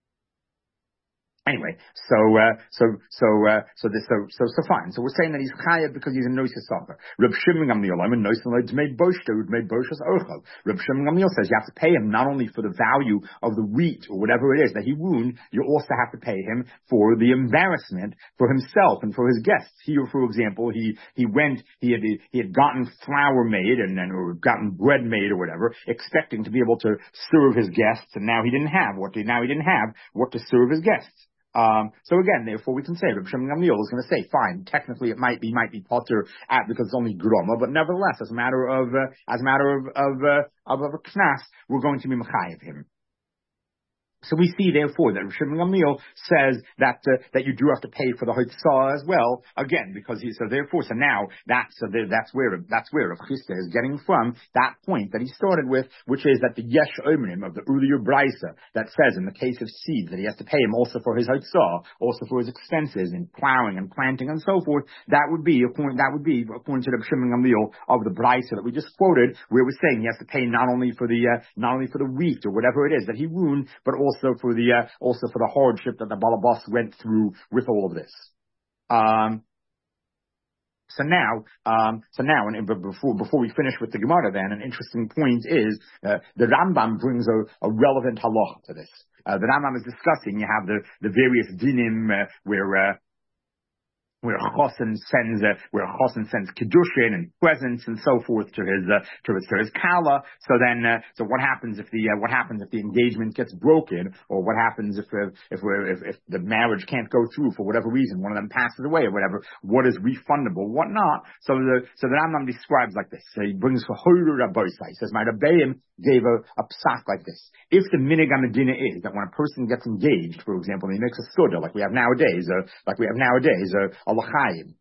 Anyway, so uh, so so uh, so this so so so fine. So we're saying that he's chayav because he's a noisy suffer. Reb Shimon Gamliel, I'm a noisy made boshta, made boshas ochel. Reb Shimon Gamliel says you have to pay him not only for the value of the wheat or whatever it is that he wound, you also have to pay him for the embarrassment for himself and for his guests. Here, for example, he he went, he had he had gotten flour made and then or gotten bread made or whatever, expecting to be able to serve his guests, and now he didn't have what to, now he didn't have what to serve his guests. Um, so again, therefore we can say, Reb Shimon Gamliel is going to say, fine, technically it might be, might be potter at, because it's only groma, but nevertheless, as a matter of, uh, as a matter of, of, uh, of, of a knas, we're going to be mechayev him. So we see, therefore, that Reb Shimon Gamliel says that uh, that you do have to pay for the hotzah as well. Again, because he so therefore, so now that's so there, that's where that's where Rav Chisda is getting from that point that he started with, which is that the yesh omrim of the earlier brisa that says in the case of seeds that he has to pay him also for his hotzah, also for his expenses in plowing and planting and so forth. That would be according that would be according to Reb Shimon Gamliel of the brisa that we just quoted, where we're saying he has to pay not only for the uh, not only for the wheat or whatever it is that he ruined, but also Also for the uh, also for the hardship that the Balabas went through with all of this. Um, so now, um, so now, and before before we finish with the Gemara, then an interesting point is uh, the Rambam brings a, a relevant halacha to this. Uh, the Rambam is discussing. You have the the various dinim uh, where. Uh, where Chosin sends, uh, where Chosin sends Kedushin and presents and so forth to his, uh, to his, to his Kala. So then, uh, so what happens if the, uh, what happens if the engagement gets broken, or what happens if, uh, if we're, if, if the marriage can't go through for whatever reason, one of them passes away or whatever, what is refundable, what not? So the, so the Rambam describes like this. So he brings for Horu Rabosai. He says, my Rabbeim gave a, a psak like this. If the minig medina is that when a person gets engaged, for example, and he makes a suda like we have nowadays, uh, like we have nowadays, uh, a l'chaim,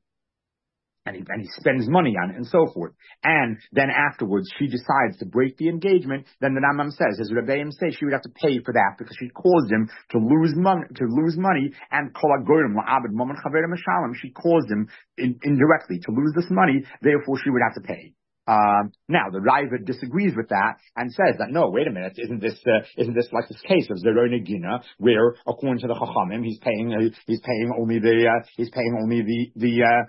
and he, and he spends money on it and so forth, and then afterwards she decides to break the engagement, then the Rambam says, as Rebbeim say, she would have to pay for that because she caused him to lose money, to lose money, and kol hagoyim la'abed moment chaverim mishalem, she caused him in, indirectly to lose this money, therefore she would have to pay. Um, now the Raavad disagrees with that and says that no, wait a minute, isn't this uh, isn't this like this case of Zerona Gina, where according to the Chachamim he's paying uh, he's paying only the uh, he's paying only the the uh,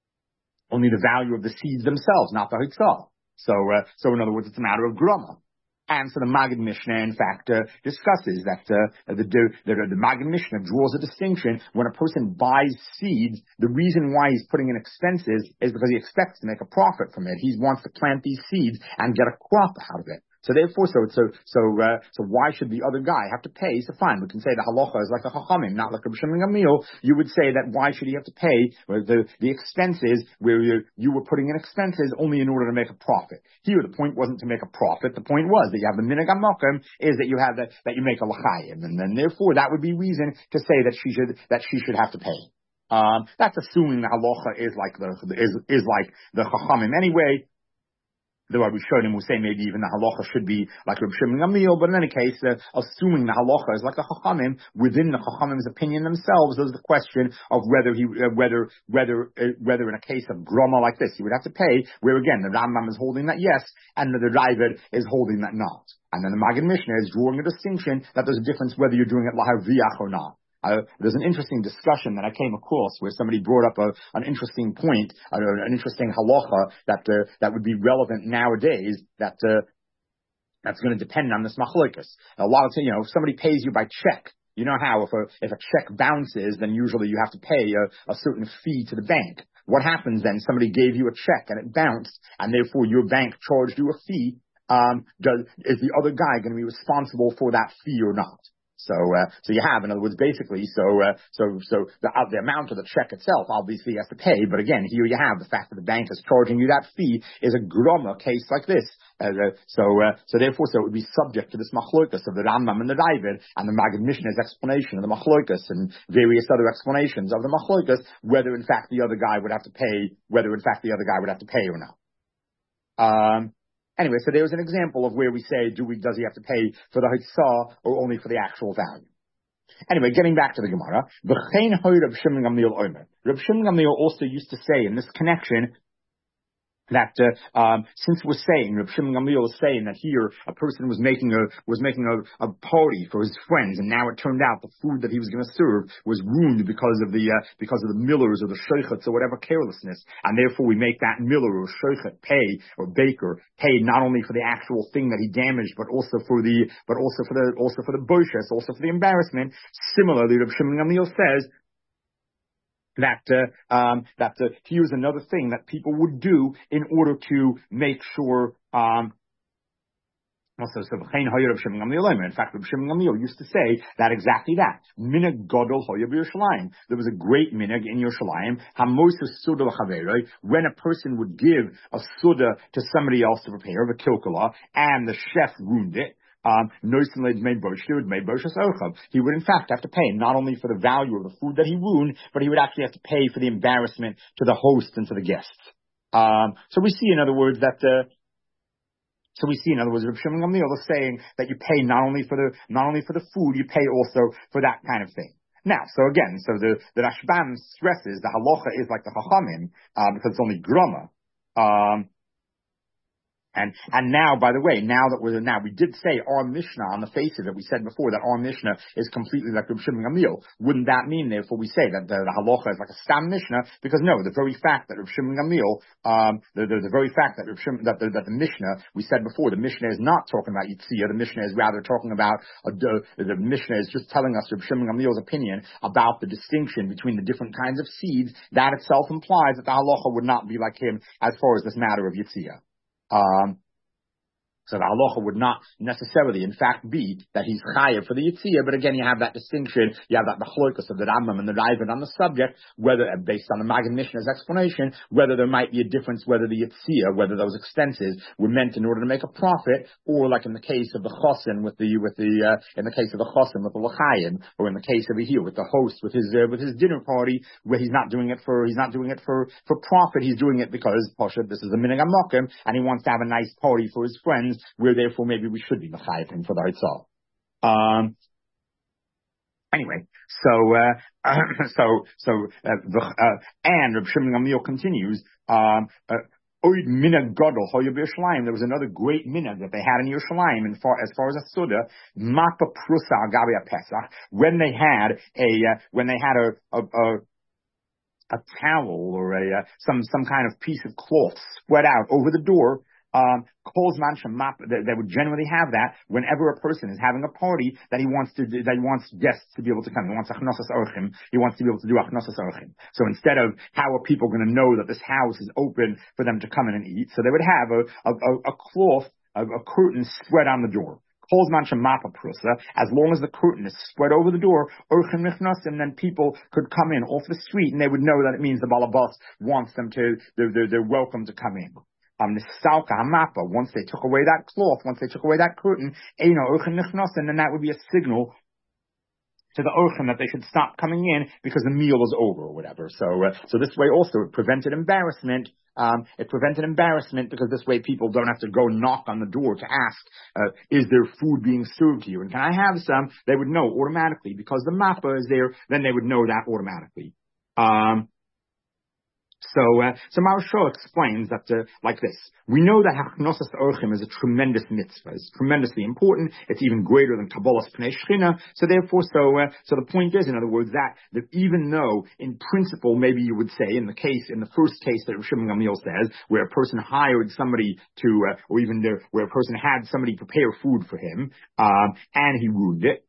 only the value of the seeds themselves, not the hitzah. So uh, so in other words, it's a matter of grama. And so the Maggid Mishnah, in fact, uh, discusses that uh, the, the, the, the Maggid Mishnah draws a distinction when a person buys seeds. The reason why he's putting in expenses is because he expects to make a profit from it. He wants to plant these seeds and get a crop out of it. So therefore, so so so uh, so why should the other guy have to pay? So fine, we can say the halacha is like the chachamim, not like a Shimon Gamliel. You would say that why should he have to pay the the expenses where you, you were putting in expenses only in order to make a profit? Here, the point wasn't to make a profit. The point was that you have the minhag hamokem is that you have that that you make a l'chaim, and then therefore that would be reason to say that she should that she should have to pay. Um, that's assuming the halacha is like the is is like the chachamim anyway. The Rishonim will say maybe even the halacha should be like Reb Shimon Gamliel, but in any case, uh, assuming the halacha is like the Chachamim, within the Chachamim's opinion themselves, there's the question of whether he, uh, whether, whether, uh, whether in a case of groma like this, he would have to pay, where again, the Rambam is holding that yes, and the Raavad is holding that not. And then the Maggid Mishnah is drawing a distinction that there's a difference whether you're doing it lahaviach or not. Uh, there's an interesting discussion that I came across where somebody brought up a, an interesting point, uh, an interesting halacha that uh, that would be relevant nowadays. That uh, that's going to depend on this machlokas. A lot of you know, if somebody pays you by check, you know how if a if a check bounces, then usually you have to pay a, a certain fee to the bank. What happens then? Somebody gave you a check and it bounced, and therefore your bank charged you a fee. Um, does, is the other guy going to be responsible for that fee or not? So, uh, so you have, in other words, basically, so, uh, so, so the, uh, the amount of the check itself obviously has to pay, but again, here you have the fact that the bank is charging you that fee is a groma case like this. Uh, so, uh, so therefore, so it would be subject to this machlokas of the Rambam and the Raavad and the Maggid Mishnah's explanation of the machlokas and various other explanations of the machlokas, whether in fact the other guy would have to pay, whether in fact the other guy would have to pay or not. Um, Anyway, so there was an example of where we say, do we, does he have to pay for the hitzah or only for the actual value? Anyway, getting back to the Gemara, V'chein hoi Reb Shimon Gamliel omer. Reb Shimon Gamliel also used to say in this connection, that uh, um, since we're saying, Reb Shimon Gamliel is saying that here a person was making a was making a, a party for his friends, and now it turned out the food that he was going to serve was ruined because of the uh, because of the millers or the sheichets or whatever carelessness, and therefore we make that miller or sheichet pay or baker pay not only for the actual thing that he damaged, but also for the but also for the also for the boishes, also for the embarrassment. Similarly, Reb Shimon Gamliel says that uh, um, that uh, here's another thing that people would do in order to make sure. Um, also, so in fact, Reb Shimon Gamliel used to say that exactly that. Minhag gadol hoya b'Yerushalayim. There was a great minhag in Yerushalayim. Hamosus suda l'chaveroi. When a person would give a suda to somebody else to prepare, the kilkala, and the chef ruined it. Um, he would in fact have to pay not only for the value of the food that he ruined, but he would actually have to pay for the embarrassment to the host and to the guests. Um, so we see, in other words, that uh, so we see, in other words, Reb Shimon Gamliel is saying that you pay not only for the not only for the food, you pay also for that kind of thing. Now, so again, so the the Rashbam stresses the halacha is like the Chachamim uh, because it's only grama. Um, And and now, by the way, now that we're now we did say our Mishnah on the face of it, we said before that our Mishnah is completely like Reb Shimon Gamliel. Wouldn't that mean, therefore, we say that the, the halacha is like a stam Mishnah? Because no, the very fact that Reb Shimon Gamliel, um, the, the the very fact that Reb Shimon, that the, that the Mishnah, we said before, the Mishnah is not talking about Yitzia. The Mishnah is rather talking about a, the, the Mishnah is just telling us Reb Shimon Gamliel's opinion about the distinction between the different kinds of seeds. That itself implies that the halacha would not be like him as far as this matter of Yitzia. Um, so the halacha would not necessarily, in fact, be that he's chayav for the yitzia, but again, you have that distinction, you have that machlokas of the Rambam and the Raavad on the subject, whether, based on the Magen Mishnah's explanation, whether there might be a difference whether the yitzia, whether those expenses were meant in order to make a profit, or like in the case of the chosin with the, with the, uh, in the case of the chosin with the l'chaim, or in the case over here with the host with his, uh, with his dinner party, where he's not doing it for, he's not doing it for, for profit, he's doing it because, Pasha, this is a minhag hamokim, and he wants to have a nice party for his friends, where therefore maybe we should be mechayev him for the Haitzal. Um, anyway, so, uh, so, so, uh, the, uh, and Reb Shimon Gamliel continues, um, uh, Oid minhag gadol hoya b'Yerushalayim. There was another great minhag that they had in Yerushalayim, and far, as far as a suda, mapa prusa agabi Pesach, when they had a, uh, when they had a, a, a a towel or a, uh, some, some kind of piece of cloth spread out over the door, um, they, they would generally have that whenever a person is having a party that he wants to, that he wants guests to be able to come. He wants achnosas orchim. He wants to be able to do achnosas orchim. So instead of how are people going to know that this house is open for them to come in and eat? So they would have a, a, a, a cloth, a, a curtain spread on the door. As long as the curtain is spread over the door, and then people could come in off the street and they would know that it means the balabas wants them to, they're, they're, they're welcome to come in. Um, the Salka Hamapa, once they took away that cloth, once they took away that curtain, and then that would be a signal to the Orchim that they should stop coming in because the meal is over or whatever. So, uh, so this way also it prevented embarrassment. Um, it prevented embarrassment because this way people don't have to go knock on the door to ask, uh, is there food being served to you? And can I have some? They would know automatically because the mappa is there, then they would know that automatically. Um, So, uh, so Maharsha explains that, uh, like this. We know that Hachnosas Orchim is a tremendous mitzvah. It's tremendously important. It's even greater than Kabbalas Pnei Shechina. So therefore, so, uh, so the point is, in other words, that, that even though, in principle, maybe you would say, in the case, in the first case that Reb Shimon Gamliel says, where a person hired somebody to, uh, or even there, where a person had somebody prepare food for him, um, and he ruined it,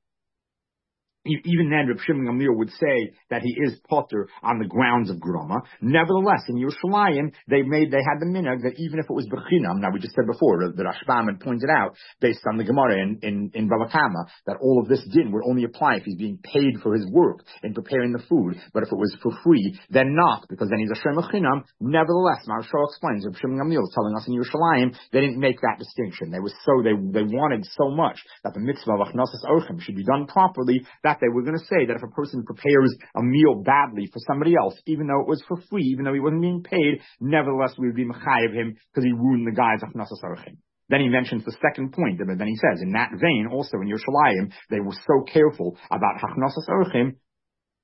even then, Reb Shimon Gamliel would say that he is potter on the grounds of grama. Nevertheless, in Yerushalayim, they made, they had the minhag that even if it was b'chinam, now we just said before, the Rashbam had pointed out, based on the Gemara in, in, in Bava Kama, that all of this din would only apply if he's being paid for his work in preparing the food. But if it was for free, then not, because then he's a shem b'chinam. Nevertheless, Maharsha explains, Reb Shimon Gamliel is telling us in Yerushalayim, they didn't make that distinction. They were so, they, they wanted so much that the mitzvah of Achnosas Orchim should be done properly, that they were going to say that if a person prepares a meal badly for somebody else, even though it was for free, even though he wasn't being paid, nevertheless we would be mechayev him because he ruined the guy's achnasas orchim. Then he mentions the second point, and then he says, in that vein, also in Yerushalayim, they were so careful about achnasas orchim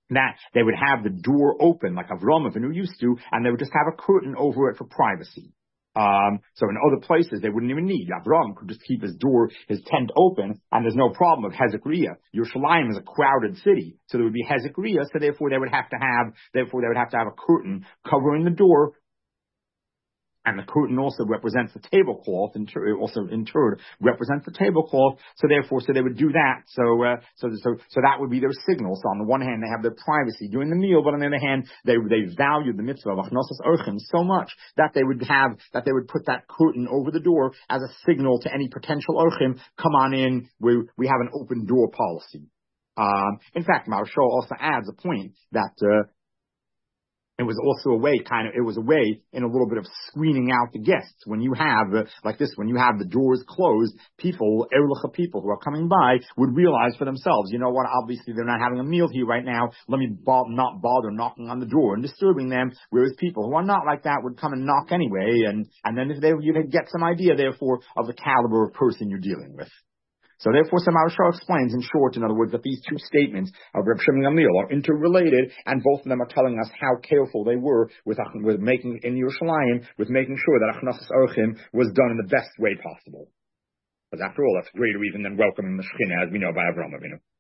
that they would have the door open like Avraham Avinu used to, and they would just have a curtain over it for privacy. Um, so in other places, they wouldn't even need. Avraham could just keep his door, his tent open, and there's no problem of Hezekiah. Yerushalayim is a crowded city, so there would be Hezekiah, so therefore they would have to have, therefore they would have to have a curtain covering the door. And the curtain also represents the tablecloth, inter- also interred represents the tablecloth. So therefore, so they would do that. So, uh, so, so, so that would be their signal. So on the one hand, they have their privacy during the meal, but on the other hand, they they valued the mitzvah of Achnosas Orchim so much that they would have that they would put that curtain over the door as a signal to any potential Orchim, come on in. We we have an open door policy. Um, in fact, Maharshal also adds a point that. Uh, It was also a way, kind of, it was a way in a little bit of screening out the guests. When you have, uh, like this, when you have the doors closed, people, Erlicha people who are coming by would realize for themselves, you know what, obviously they're not having a meal here right now. Let me bo- not bother knocking on the door and disturbing them. Whereas people who are not like that would come and knock anyway. And, and then if they, you'd get some idea, therefore, of the caliber of person you're dealing with. So therefore, Maharshal explains in short, in other words, that these two statements of Reb Shimon Gamliel are interrelated, and both of them are telling us how careful they were with, with making, in Yerushalayim, with making sure that Achnosas Orchim was done in the best way possible. Because after all, that's greater even than welcoming the Shekhinah, as we know by Avraham Avinu.